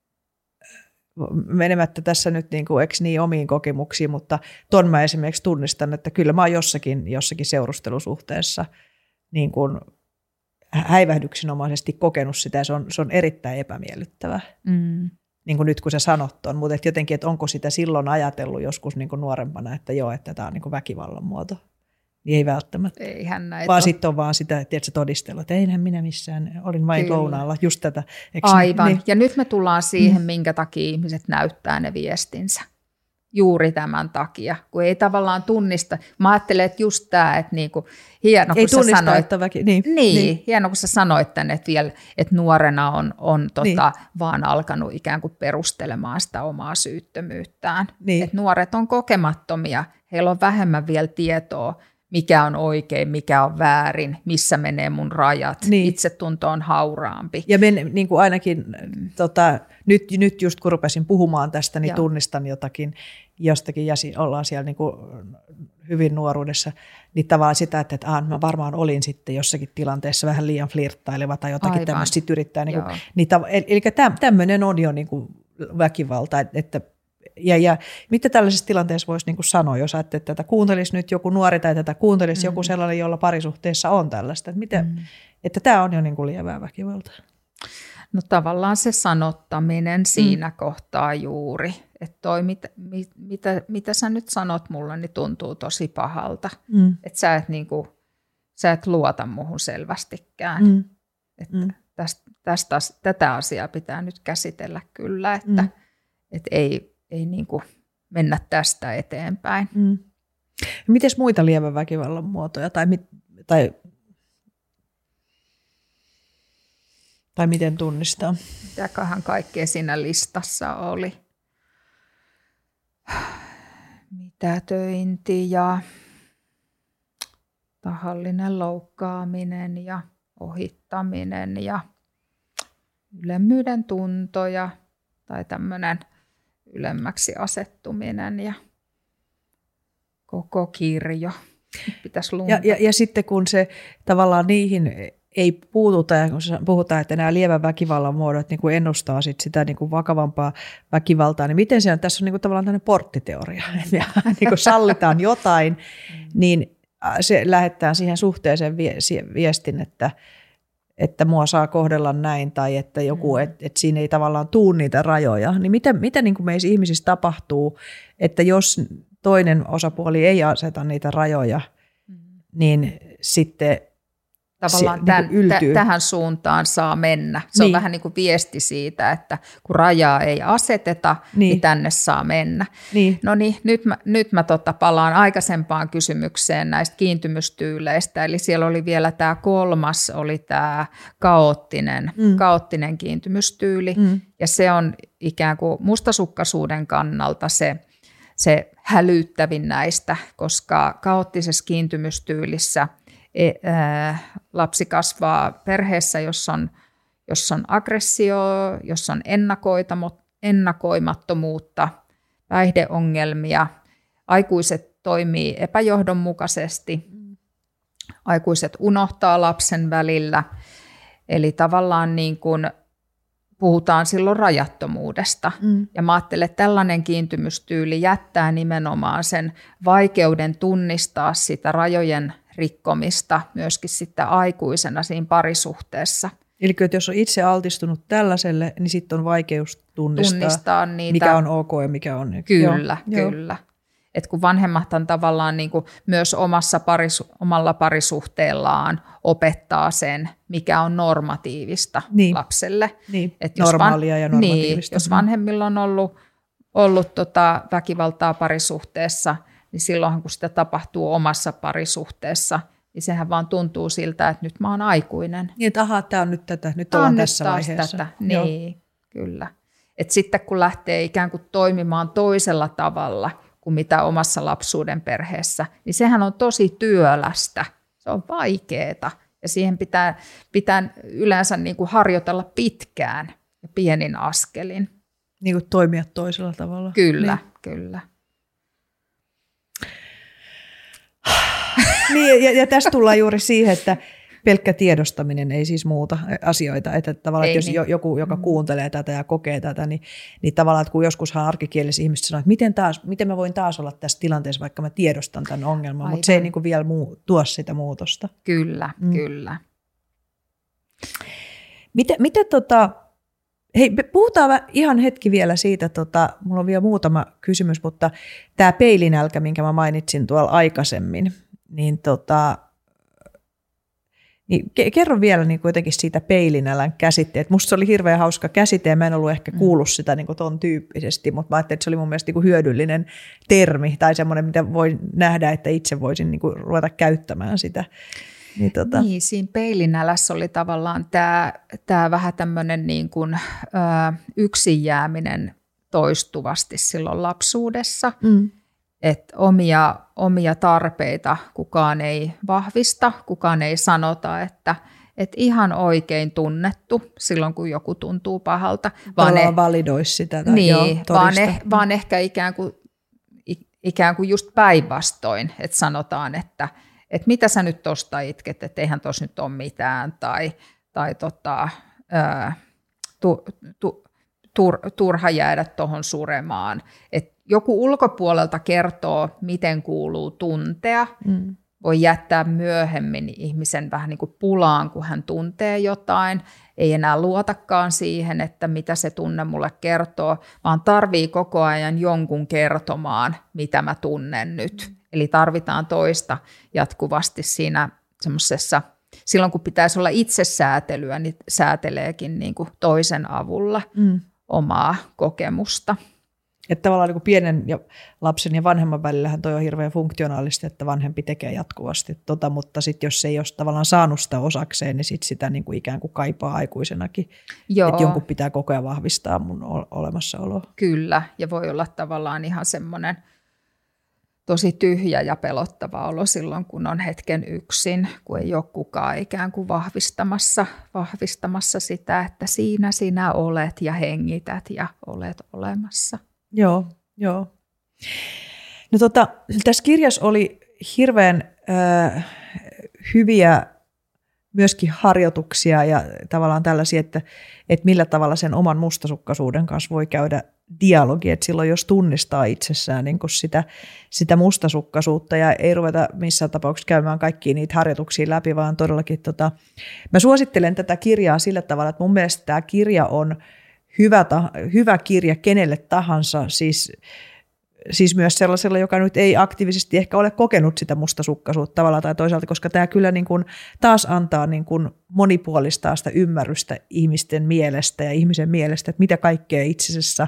menemättä tässä nyt niin kuin, eikö niin omiin kokemuksiin, mutta ton mä esimerkiksi tunnistan, että kyllä mä oon jossakin, jossakin seurustelusuhteessa niin kuin häivähdyksenomaisesti kokenut sitä ja se on, se on erittäin epämiellyttävää. Mm. Niin kuin nyt kun sä sanot ton, mutta et jotenkin, että onko sitä silloin ajatellut joskus niin kuin nuorempana, että joo, että tämä on niin kuin väkivallan muoto. Niin ei välttämättä. Eihän näitä. Vaan sitten on vaan sitä, että todistelu, että einhän minä missään, olin vain Kyllä. lounaalla, just tätä. Eks Aivan, niin? Ja nyt me tullaan siihen, mm. minkä takia ihmiset näyttää ne viestinsä. Juuri tämän takia, kun ei tavallaan tunnista. Mä ajattelen, että just tämä, että niinku, hieno, ei kun tunnista, sä sanoit, että väki, niin, niin, niin. hieno, kun sä sanoit tänne, että, vielä, että nuorena on, on tota, niin. vaan alkanut ikään kuin perustelemaan sitä omaa syyttömyyttään. Niin. Että nuoret on kokemattomia, heillä on vähemmän vielä tietoa, mikä on oikein, mikä on väärin, missä menee mun rajat. Niin. Itsetunto on hauraampi. Ja men, niin kuin ainakin mm. tota, nyt, nyt just kun rupesin puhumaan tästä, niin Joo. tunnistan jotakin jostakin ja ollaan siellä niin kuin hyvin nuoruudessa, niin tavallaan sitä, että, että ah, mä varmaan olin sitten jossakin tilanteessa vähän liian flirttaileva tai jotakin Aivan. tämmöistä sit yrittää. Niin kuin, niin tav- eli tämmöinen on jo niin kuin väkivalta, että Ja, ja mitä tällaisessa tilanteessa voisi niin kuin sanoa, jos ajattelee, että tätä kuuntelisi nyt joku nuori tai tätä kuuntelisi mm. joku sellainen, jolla parisuhteessa on tällaista, että, miten, mm. että tämä on jo niin kuin lievää väkivaltaa? No tavallaan se sanottaminen siinä mm. kohtaa juuri, että toi mitä, mitä, mitä sä nyt sanot mulle, niin tuntuu tosi pahalta, mm. että sä et, niin kuin, sä et luota muhun selvästikään. Mm. Että mm. tästä, tästä, tätä asiaa pitää nyt käsitellä kyllä, että mm. et ei ei niin kuin mennä tästä eteenpäin. Mm. Mites muita lievän väkivallan muotoja? Tai, tai, tai miten tunnistaa? Mitäköhän kaikkea siinä listassa oli? Mitätöinti ja tahallinen loukkaaminen ja ohittaminen ja ylemmyyden tuntoja tai tämmöinen ylemmäksi asettuminen ja koko kirjo pitäisi ja, ja, ja sitten kun se tavallaan niihin ei puututa, ja kun puhutaan, että nämä lievän väkivallan muodot niin kuin ennustaa sit sitä niin kuin vakavampaa väkivaltaa, niin miten se on? Tässä on niin kuin tavallaan tämmöinen porttiteoria. Ja niin kuin sallitaan jotain, niin se lähettää siihen suhteeseen viestin, että että mua saa kohdella näin tai että joku, mm. että et siinä ei tavallaan tuu niitä rajoja. Niin mitä, mitä niin kuin meissä ihmisissä tapahtuu, että jos toinen osapuoli ei aseta niitä rajoja, mm. niin sitten tavallaan se, tämän, niin yltyy. T- tähän suuntaan saa mennä. Se niin. on vähän niin kuin viesti siitä, että kun rajaa ei aseteta, niin, niin tänne saa mennä. Niin. No niin, nyt mä, nyt mä tota palaan aikaisempaan kysymykseen näistä kiintymystyyleistä. Eli siellä oli vielä tämä kolmas, oli tämä kaoottinen, mm. kaoottinen kiintymystyyli. Mm. Ja se on ikään kuin mustasukkaisuuden kannalta se, se hälyttävin näistä, koska kaoottisessa kiintymystyylissä E, ää, lapsi kasvaa perheessä, jossa on, jossa on aggressio, jossa on ennakoimattomuutta, päihdeongelmia, aikuiset toimii epäjohdonmukaisesti, aikuiset unohtaa lapsen välillä. Eli tavallaan niin kuin puhutaan silloin rajattomuudesta. Mm. Ja mä ajattelen, että tällainen kiintymystyyli jättää nimenomaan sen vaikeuden tunnistaa sitä rajojen rikkomista myöskin sitten aikuisena siinä parisuhteessa. Eli että jos on itse altistunut tällaiselle, niin sitten on vaikeus tunnistaa, tunnistaa niitä, mikä on ok ja mikä on. Kyllä, Joo. kyllä. Et kun vanhemmathan tavallaan niin kuin myös omassa parisu, omalla parisuhteellaan opettaa sen, mikä on normatiivista niin. lapselle. Niin. Et normaalia van, ja normatiivista. Niin, jos vanhemmilla on ollut, ollut tota väkivaltaa parisuhteessa, niin silloinhan kun sitä tapahtuu omassa parisuhteessa, niin sehän vaan tuntuu siltä, että nyt mä oon aikuinen. Niin, että ahaa, tämä on nyt tätä, nyt ollaan tässä vaiheessa. Tätä. Niin, Joo. kyllä. Et sitten kun lähtee ikään kuin toimimaan toisella tavalla kuin mitä omassa lapsuuden perheessä, niin sehän on tosi työlästä. Se on vaikeeta ja siihen pitää, pitää yleensä niin kuin harjoitella pitkään ja pienin askelin. Niin kuin toimia toisella tavalla. Kyllä, niin. kyllä. Niin, ja, ja tässä tullaan juuri siihen, että pelkkä tiedostaminen ei siis muuta asioita. Että tavallaan, että jos niin. joku, joka kuuntelee tätä ja kokee tätä, niin, niin tavallaan, että kun joskushan arkikielisiä ihmiset sanoo, että miten, taas, miten mä voin taas olla tässä tilanteessa, vaikka mä tiedostan tämän ongelman, Aivan. mutta se ei niin kuin vielä muu, tuo sitä muutosta. Kyllä, mm. kyllä. Miten, miten tota, hei, puhutaan ihan hetki vielä siitä, tota, mulla on vielä muutama kysymys, mutta tämä peilinälkä, minkä mä mainitsin tuolla aikaisemmin, niin tota, niin kerro vielä niin jotenkin siitä peilinälän käsitteet. Musta se oli hirveän hauska käsite ja mä en ollut ehkä kuullut sitä niin ton tyyppisesti, mutta mä ajattelin, että se oli mun mielestä niin hyödyllinen termi tai semmoinen, mitä voi nähdä, että itse voisin niin ruveta käyttämään sitä. Niin, tota. niin siinä peilinälässä oli tavallaan tämä, tämä vähän tämmöinen niin kuin, ö, yksin jääminen toistuvasti silloin lapsuudessa. Mm. Että omia, omia tarpeita kukaan ei vahvista, kukaan ei sanota, että et ihan oikein tunnettu silloin, kun joku tuntuu pahalta. Vaan ne validoisi sitä. Tai niin, joo, vaan, eh, vaan ehkä ikään kuin, ikään kuin just päinvastoin, että sanotaan, että et mitä sä nyt tosta itket, että eihän tossa nyt ole mitään, tai, tai tota, ää, tu, tu, tur, turha jäädä tuohon suremaan. Et joku ulkopuolelta kertoo, miten kuuluu tuntea, mm. voi jättää myöhemmin ihmisen vähän niin kuin pulaan, kun hän tuntee jotain. Ei enää luotakaan siihen, että mitä se tunne mulle kertoo, vaan tarvii koko ajan jonkun kertomaan, mitä mä tunnen nyt. Mm. Eli tarvitaan toista jatkuvasti siinä semmoisessa, silloin kun pitäisi olla itsesäätelyä, niin sääteleekin niin kuin toisen avulla mm. omaa kokemusta. Että tavallaan niin kuin pienen ja lapsen ja vanhemman välillähän toi on hirveän funktionaalista, että vanhempi tekee jatkuvasti tota, mutta sitten jos ei ole tavallaan saanut sitä osakseen, niin sit sitä niin kuin ikään kuin kaipaa aikuisenakin. Joo. Että jonkun pitää koko ajan vahvistaa mun olemassaoloa. Kyllä, ja voi olla tavallaan ihan semmoinen tosi tyhjä ja pelottava olo silloin, kun on hetken yksin, kun ei ole kukaan ikään kuin vahvistamassa, vahvistamassa sitä, että siinä sinä olet ja hengität ja olet olemassa. Joo, joo. No tota, tässä kirjassa oli hirveän äh, hyviä myöskin harjoituksia ja tavallaan tällaisia, että, että millä tavalla sen oman mustasukkaisuuden kanssa voi käydä dialogi, että silloin jos tunnistaa itsessään niin kuin sitä, sitä mustasukkaisuutta ja ei ruveta missään tapauksessa käymään kaikkia niitä harjoituksia läpi, vaan todellakin tota, mä suosittelen tätä kirjaa sillä tavalla, että mun mielestä tämä kirja on hyvä, hyvä kirja kenelle tahansa, siis, siis myös sellaisella, joka nyt ei aktiivisesti ehkä ole kokenut sitä mustasukkaisuutta tavalla tai toisaalta, koska tämä kyllä niin kuin taas antaa niin kuin monipuolistaa sitä ymmärrystä ihmisten mielestä ja ihmisen mielestä, että mitä kaikkea itsessä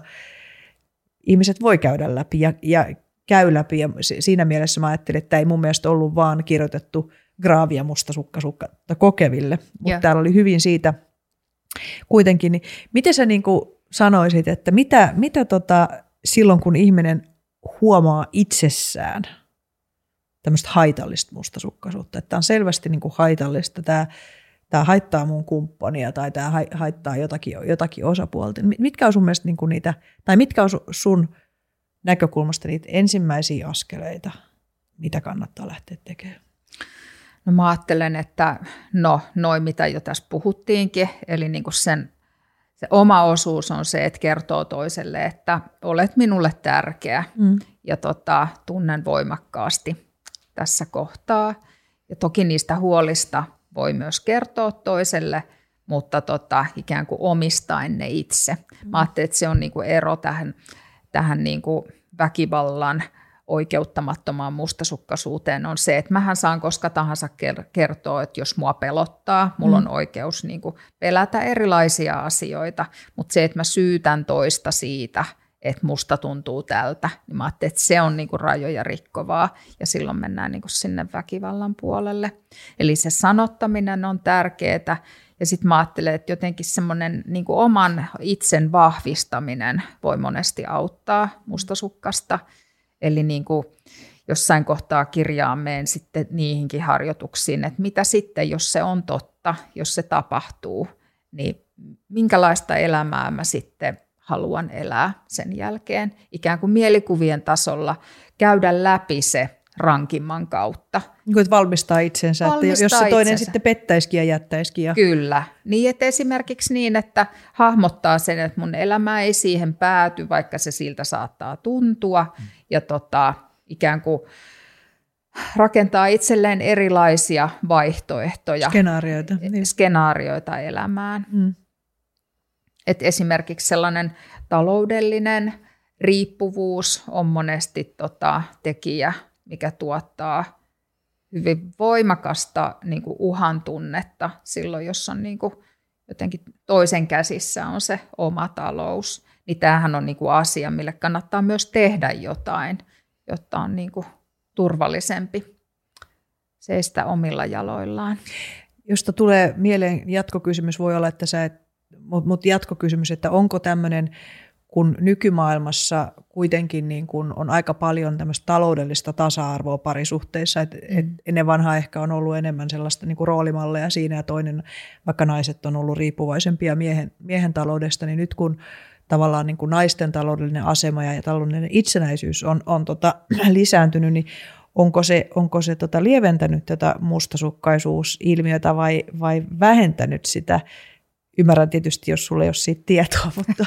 ihmiset voi käydä läpi ja, ja käy läpi. Ja siinä mielessä mä ajattelin, että tämä ei mun mielestä ollut vaan kirjoitettu graavia mustasukkaisuutta kokeville, mutta yeah. täällä oli hyvin siitä kuitenkin. Niin miten sä niin kuin sanoisit, että mitä, mitä tota, silloin kun ihminen huomaa itsessään tämmöistä haitallista mustasukkaisuutta, että tämä on selvästi niin kuin haitallista, tämä, tämä haittaa mun kumppania tai tämä haittaa jotakin, jotakin osapuolta. Mitkä on sun mielestä niin kuin niitä, tai mitkä on sun näkökulmasta niitä ensimmäisiä askeleita, mitä kannattaa lähteä tekemään? No mä ajattelen, että no noin mitä jo tässä puhuttiinkin, eli niin kuin sen, se oma osuus on se, että kertoo toiselle, että olet minulle tärkeä mm. ja tota, tunnen voimakkaasti tässä kohtaa. Ja toki niistä huolista voi myös kertoa toiselle, mutta tota, ikään kuin omistaen ne itse. Mä ajattelin, että se on niin kuin ero tähän, tähän niin kuin väkivallan oikeuttamattomaan mustasukkaisuuteen on se, että mähän saan koska tahansa kertoa, että jos mua pelottaa, mulla on oikeus niin kuin pelätä erilaisia asioita, mutta se, että mä syytän toista siitä, että musta tuntuu tältä, niin mä ajattelin, että se on niin kuin rajoja rikkovaa ja silloin mennään niin kuin sinne väkivallan puolelle. Eli se sanottaminen on tärkeää ja sitten mä ajattelen, että jotenkin semmoinen niin kuin oman itsen vahvistaminen voi monesti auttaa mustasukkasta. Eli niin kuin jossain kohtaa kirjaan menen sitten niihinkin harjoituksiin, että mitä sitten, jos se on totta, jos se tapahtuu, niin minkälaista elämää mä sitten haluan elää sen jälkeen. Ikään kuin mielikuvien tasolla käydä läpi se rankimman kautta. Niin kuin valmistaa itsensä, valmistaa että jos se toinen itsensä. Sitten pettäisikin ja jättäisikin. Ja... Kyllä. Niin, että esimerkiksi niin, että hahmottaa sen, että mun elämä ei siihen pääty, vaikka se siltä saattaa tuntua. Mm. Ja tota, ikään kuin rakentaa itselleen erilaisia vaihtoehtoja. Skenaarioita. Niin. Skenaarioita elämään. Mm. Et esimerkiksi sellainen taloudellinen riippuvuus on monesti tota, tekijä, mikä tuottaa hyvin voimakasta niin kuin uhan tunnetta silloin, jos on niin kuin jotenkin toisen käsissä on se oma talous. Niin tämähän on niin kuin asia, mille kannattaa myös tehdä jotain, jotta on niin kuin turvallisempi seistä omilla jaloillaan. Josta tulee mieleen jatkokysymys, voi olla, että sä et, mutta jatkokysymys, että onko tämmöinen, kun nykymaailmassa kuitenkin niin kun on aika paljon tämmöistä taloudellista tasa-arvoa parisuhteissa, että mm. et ennen vanhaa ehkä on ollut enemmän sellaista niin kuin roolimalleja siinä ja toinen, vaikka naiset on ollut riippuvaisempia miehen, miehen taloudesta, niin nyt kun tavallaan niin kuin naisten taloudellinen asema ja taloudellinen itsenäisyys on, on tota, lisääntynyt, niin onko se, onko se tota lieventänyt tätä mustasukkaisuusilmiötä vai, vai vähentänyt sitä? Ymmärrän tietysti, jos sulla ei ole siitä tietoa, mutta...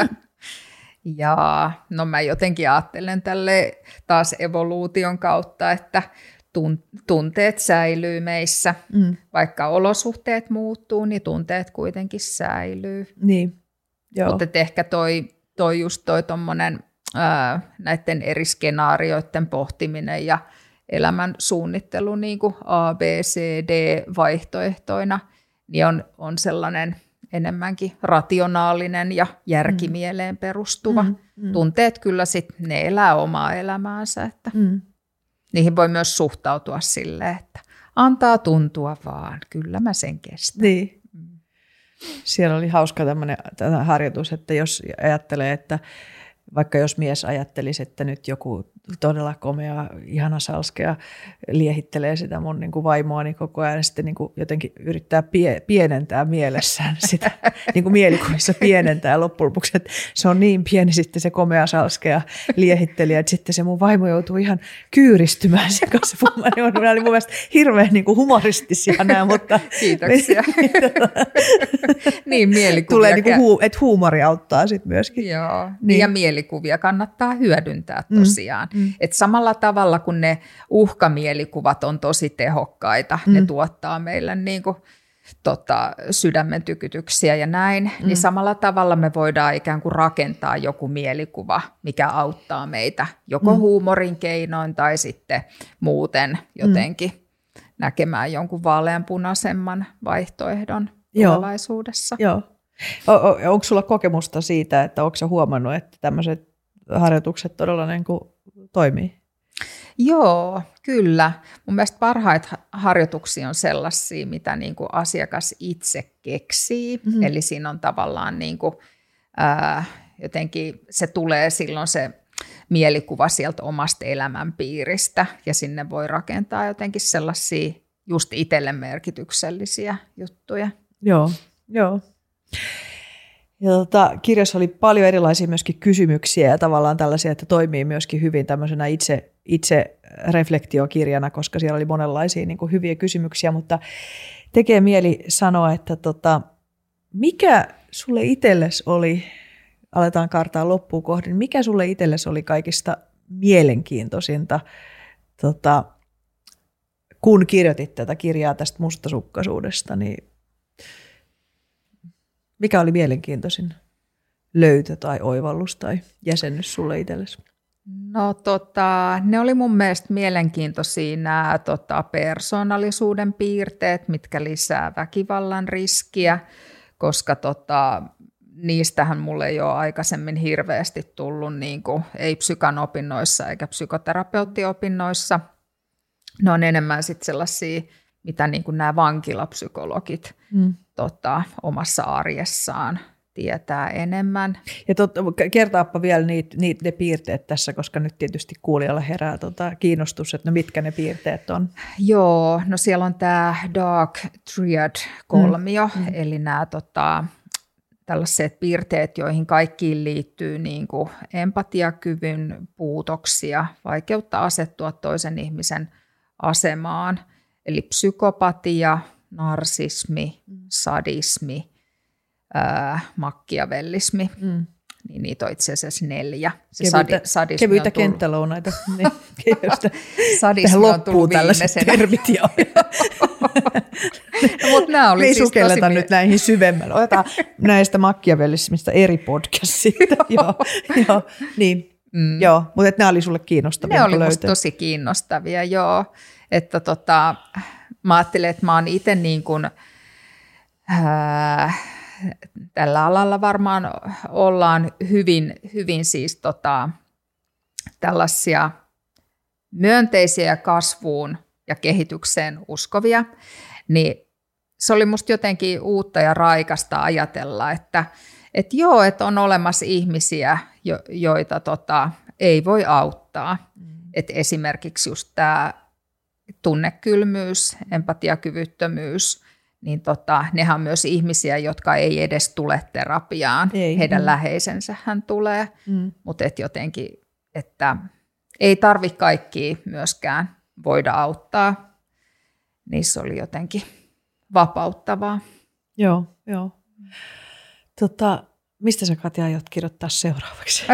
Jaa, no mä jotenkin ajattelen tälle taas evoluution kautta, että tunteet säilyy meissä. Mm. Vaikka olosuhteet muuttuu, niin tunteet kuitenkin säilyy. Niin, joo. Mutta ehkä toi, toi just toi tommonen ää, näiden eri skenaarioiden pohtiminen ja elämän suunnittelu niin kuin A, B, C, D vaihtoehtoina, niin on, on sellainen enemmänkin rationaalinen ja järkimieleen perustuva. Mm, mm. Tunteet kyllä sitten, ne elää omaa elämäänsä, että mm. niihin voi myös suhtautua silleen, että antaa tuntua vaan, kyllä mä sen kestän. Niin. Siellä oli hauska tämmöinen harjoitus, että jos ajattelee, että vaikka jos mies ajattelisi, että nyt joku todella komea, ihana salskea liehittelee sitä mun niin kuin vaimoani koko ajan, ja sitten niin kuin jotenkin yrittää pie, pienentää mielessään sitä, niin kuin mielikuvissa pienentää loppujen lopuksi, että se on niin pieni sitten se komea salskea liehittelijä, että sitten se mun vaimo joutuu ihan kyyristymään sen kanssa. Ne oli mun mielestä hirveän niin kuin humoristisia nämä, mutta... Kiitoksia. Niin, mielikuvia. Tulee niin kuin, huu, että huumori auttaa sitten myöskin. Joo, niin. Ja mielikuvia kannattaa hyödyntää tosiaan. Mm. Mm. Et samalla tavalla kun ne uhkamielikkuvat on tosi tehokkaita, mm. ne tuottaa meille niin kuin, tota, sydämen tykytyksiä ja näin, mm. niin samalla tavalla me voidaan ikään kuin rakentaa joku mielikuva, mikä auttaa meitä joko mm. huumorin keinoin tai sitten muuten jotenkin mm. näkemään jonkun vaaleanpunaisemman vaihtoehdon Joo. tulevaisuudessa. Joo. O- o- onko sulla kokemusta siitä, että onko sä huomannut, että tämmöiset harjoitukset todella niin kuin toimii? Joo, kyllä. Mun mielestä parhaita harjoituksia on sellaisia, mitä niin kuin asiakas itse keksii. Mm-hmm. Eli siinä on tavallaan niin kuin, ää, jotenkin se tulee silloin se mielikuva sieltä omasta elämänpiiristä ja sinne voi rakentaa jotenkin sellaisia just itselle merkityksellisiä juttuja. Joo, joo. Ja tota, kirjassa oli paljon erilaisia myöskin kysymyksiä ja tavallaan tällaisia, että toimii myöskin hyvin tämmöisenä itse, itse reflektiokirjana, koska siellä oli monenlaisia niin kuin hyviä kysymyksiä, mutta tekee mieli sanoa, että tota, mikä sulle itsellesi oli, aletaan kartaa loppuun kohden, mikä sulle itsellesi oli kaikista mielenkiintoisinta, tota, kun kirjoitit tätä kirjaa tästä mustasukkaisuudesta, niin mikä oli mielenkiintoisin löytö tai oivallus tai jäsennys sulle itsellesi? No tota, ne oli mun mielestä mielenkiintoisia nämä tota, persoonallisuuden piirteet, mitkä lisää väkivallan riskiä, koska tota, niistähän mulle ei ole aikaisemmin hirveästi tullut, niin kuin, ei psykan opinnoissa eikä psykoterapeuttiopinnoissa. Ne on enemmän sitten sellaisia, mitä niin kuin nämä vankilapsykologit mm. tota, omassa arjessaan tietää enemmän. Ja tot, kertaappa vielä niitä, niitä, ne piirteet tässä, koska nyt tietysti kuulijalla herää tota kiinnostus, että no mitkä ne piirteet on. Joo, no siellä on tämä Dark Triad-kolmio, mm. eli nämä tota, tällaiset piirteet, joihin kaikkiin liittyy niin kuin empatiakyvyn puutoksia, vaikeutta asettua toisen ihmisen asemaan, eli psykopatia, narsismi, sadismi, ää, makkiavellismi, mm. niin niitä on itse asiassa neljä. Se kevyitä sadi, kevyitä tullut... kenttälounaita. Niin, sadismi on tullut viimeisenä. Termit jo. No, mutta nämä oli me ei siis sukelleta tosi... nyt näihin syvemmälle. Otetaan näistä makkiavellismista eri podcastit. joo, joo, niin. Mm. Joo, mutta nämä oli sulle kiinnostavia. Ne oli musta tosi kiinnostavia, joo. Että tota, mä ajattelen, että mä oon itse niin kuin, ää, tällä alalla varmaan ollaan hyvin, hyvin siis tota, tällaisia myönteisiä kasvuun ja kehitykseen uskovia, niin se oli musta jotenkin uutta ja raikasta ajatella, että et joo, että on olemassa ihmisiä, jo, joita tota, ei voi auttaa. Mm. Et esimerkiksi just tämä tunnekylmyys, empatiakyvyttömyys, niin tota, nehän on myös ihmisiä, jotka ei edes tule terapiaan. Ei. Heidän mm. läheisensä hän tulee, mm. mutta et jotenkin, että ei tarvitse kaikkia myöskään voida auttaa. Niissä oli jotenkin vapauttavaa. Joo, joo. Tota, mistä sä, Katja, aiot kirjoittaa seuraavaksi?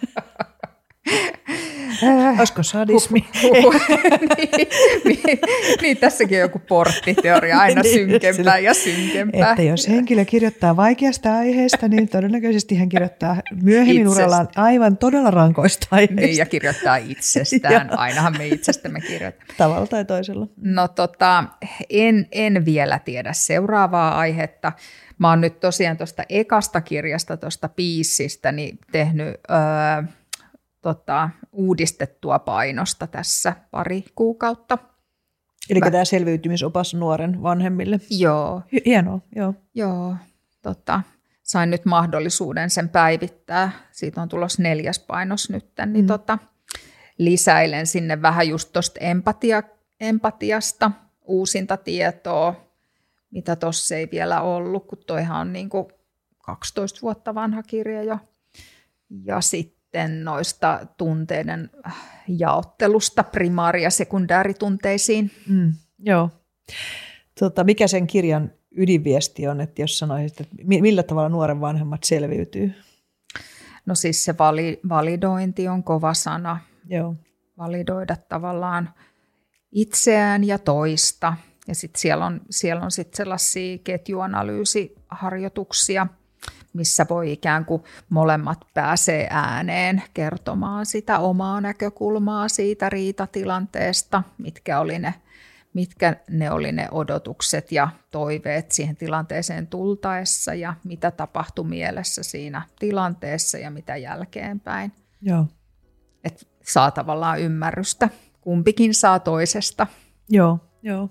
Olisiko sadismi? niin, niin, niin, tässäkin on joku porttiteoria, aina synkempää ja synkempää. Että jos henkilö kirjoittaa vaikeasta aiheesta, niin todennäköisesti hän kirjoittaa myöhemmin urallaan aivan todella rankoista aiheista. Niin, ja kirjoittaa itsestään. Ainahan me itsestämme kirjoitamme. Tavalla tai toisella. No tota, en, en vielä tiedä seuraavaa aihetta. Mä oon nyt tosiaan tuosta ekasta kirjasta, tuosta Piissistä, niin tehnyt öö, tota, uudistettua painosta tässä pari kuukautta. Eli Mä... tämä selviytymisopas nuoren vanhemmille. Joo. Hienoa, joo. Joo, tota, sain nyt mahdollisuuden sen päivittää. Siitä on tulossa neljäs painos nyt, niin mm. tota, lisäilen sinne vähän just tuosta empatia, empatiasta uusinta tietoa, mitä tuossa ei vielä ollut, kun toihan on niin kuin kaksitoista vuotta vanha kirja jo. Ja sitten noista tunteiden jaottelusta primaari- ja sekundääritunteisiin. Mm, joo. Tota, mikä sen kirjan ydinviesti on, että jos sanoisit, että millä tavalla nuoren vanhemmat selviytyy? No siis se vali, validointi on kova sana. Joo. Validoida tavallaan itseään ja toista. Ja sitten siellä on, siellä on sit sellaisia ketjuanalyysiharjoituksia, missä voi ikään kuin molemmat pääsee ääneen kertomaan sitä omaa näkökulmaa siitä riitatilanteesta, mitkä oli ne, mitkä ne oli ne odotukset ja toiveet siihen tilanteeseen tultaessa ja mitä tapahtui mielessä siinä tilanteessa ja mitä jälkeenpäin. Joo. Et saa tavallaan ymmärrystä. Kumpikin saa toisesta. Joo, joo.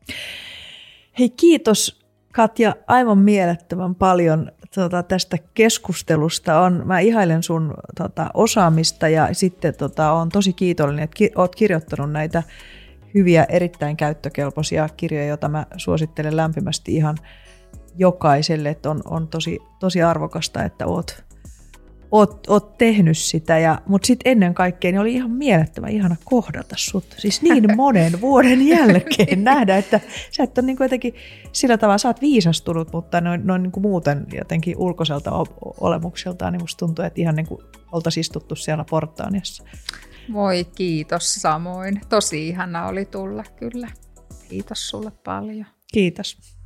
Hei, kiitos Katja aivan mielettömän paljon tota, tästä keskustelusta. On, mä ihailen sun tota, osaamista ja sitten tota, olen tosi kiitollinen, että ki- olet kirjoittanut näitä hyviä, erittäin käyttökelpoisia kirjoja, joita mä suosittelen lämpimästi ihan jokaiselle. Että on on tosi, tosi arvokasta, että oot, oot, oot tehnyt sitä. Ja, mutta sitten ennen kaikkea niin oli ihan mielettömän ihana kohdata sut. Siis niin monen vuoden jälkeen nähdä, että sä et ole niin kuin jotenkin sillä tavalla, sä oot viisastunut, mutta noin, noin niin kuin muuten jotenkin ulkoiselta olemukseltaan niin musta tuntuu, että ihan niin kuin oltaisiin istuttu siellä Portaaniassa. Voi kiitos samoin. Tosi ihana oli tulla kyllä. Kiitos sulle paljon. Kiitos.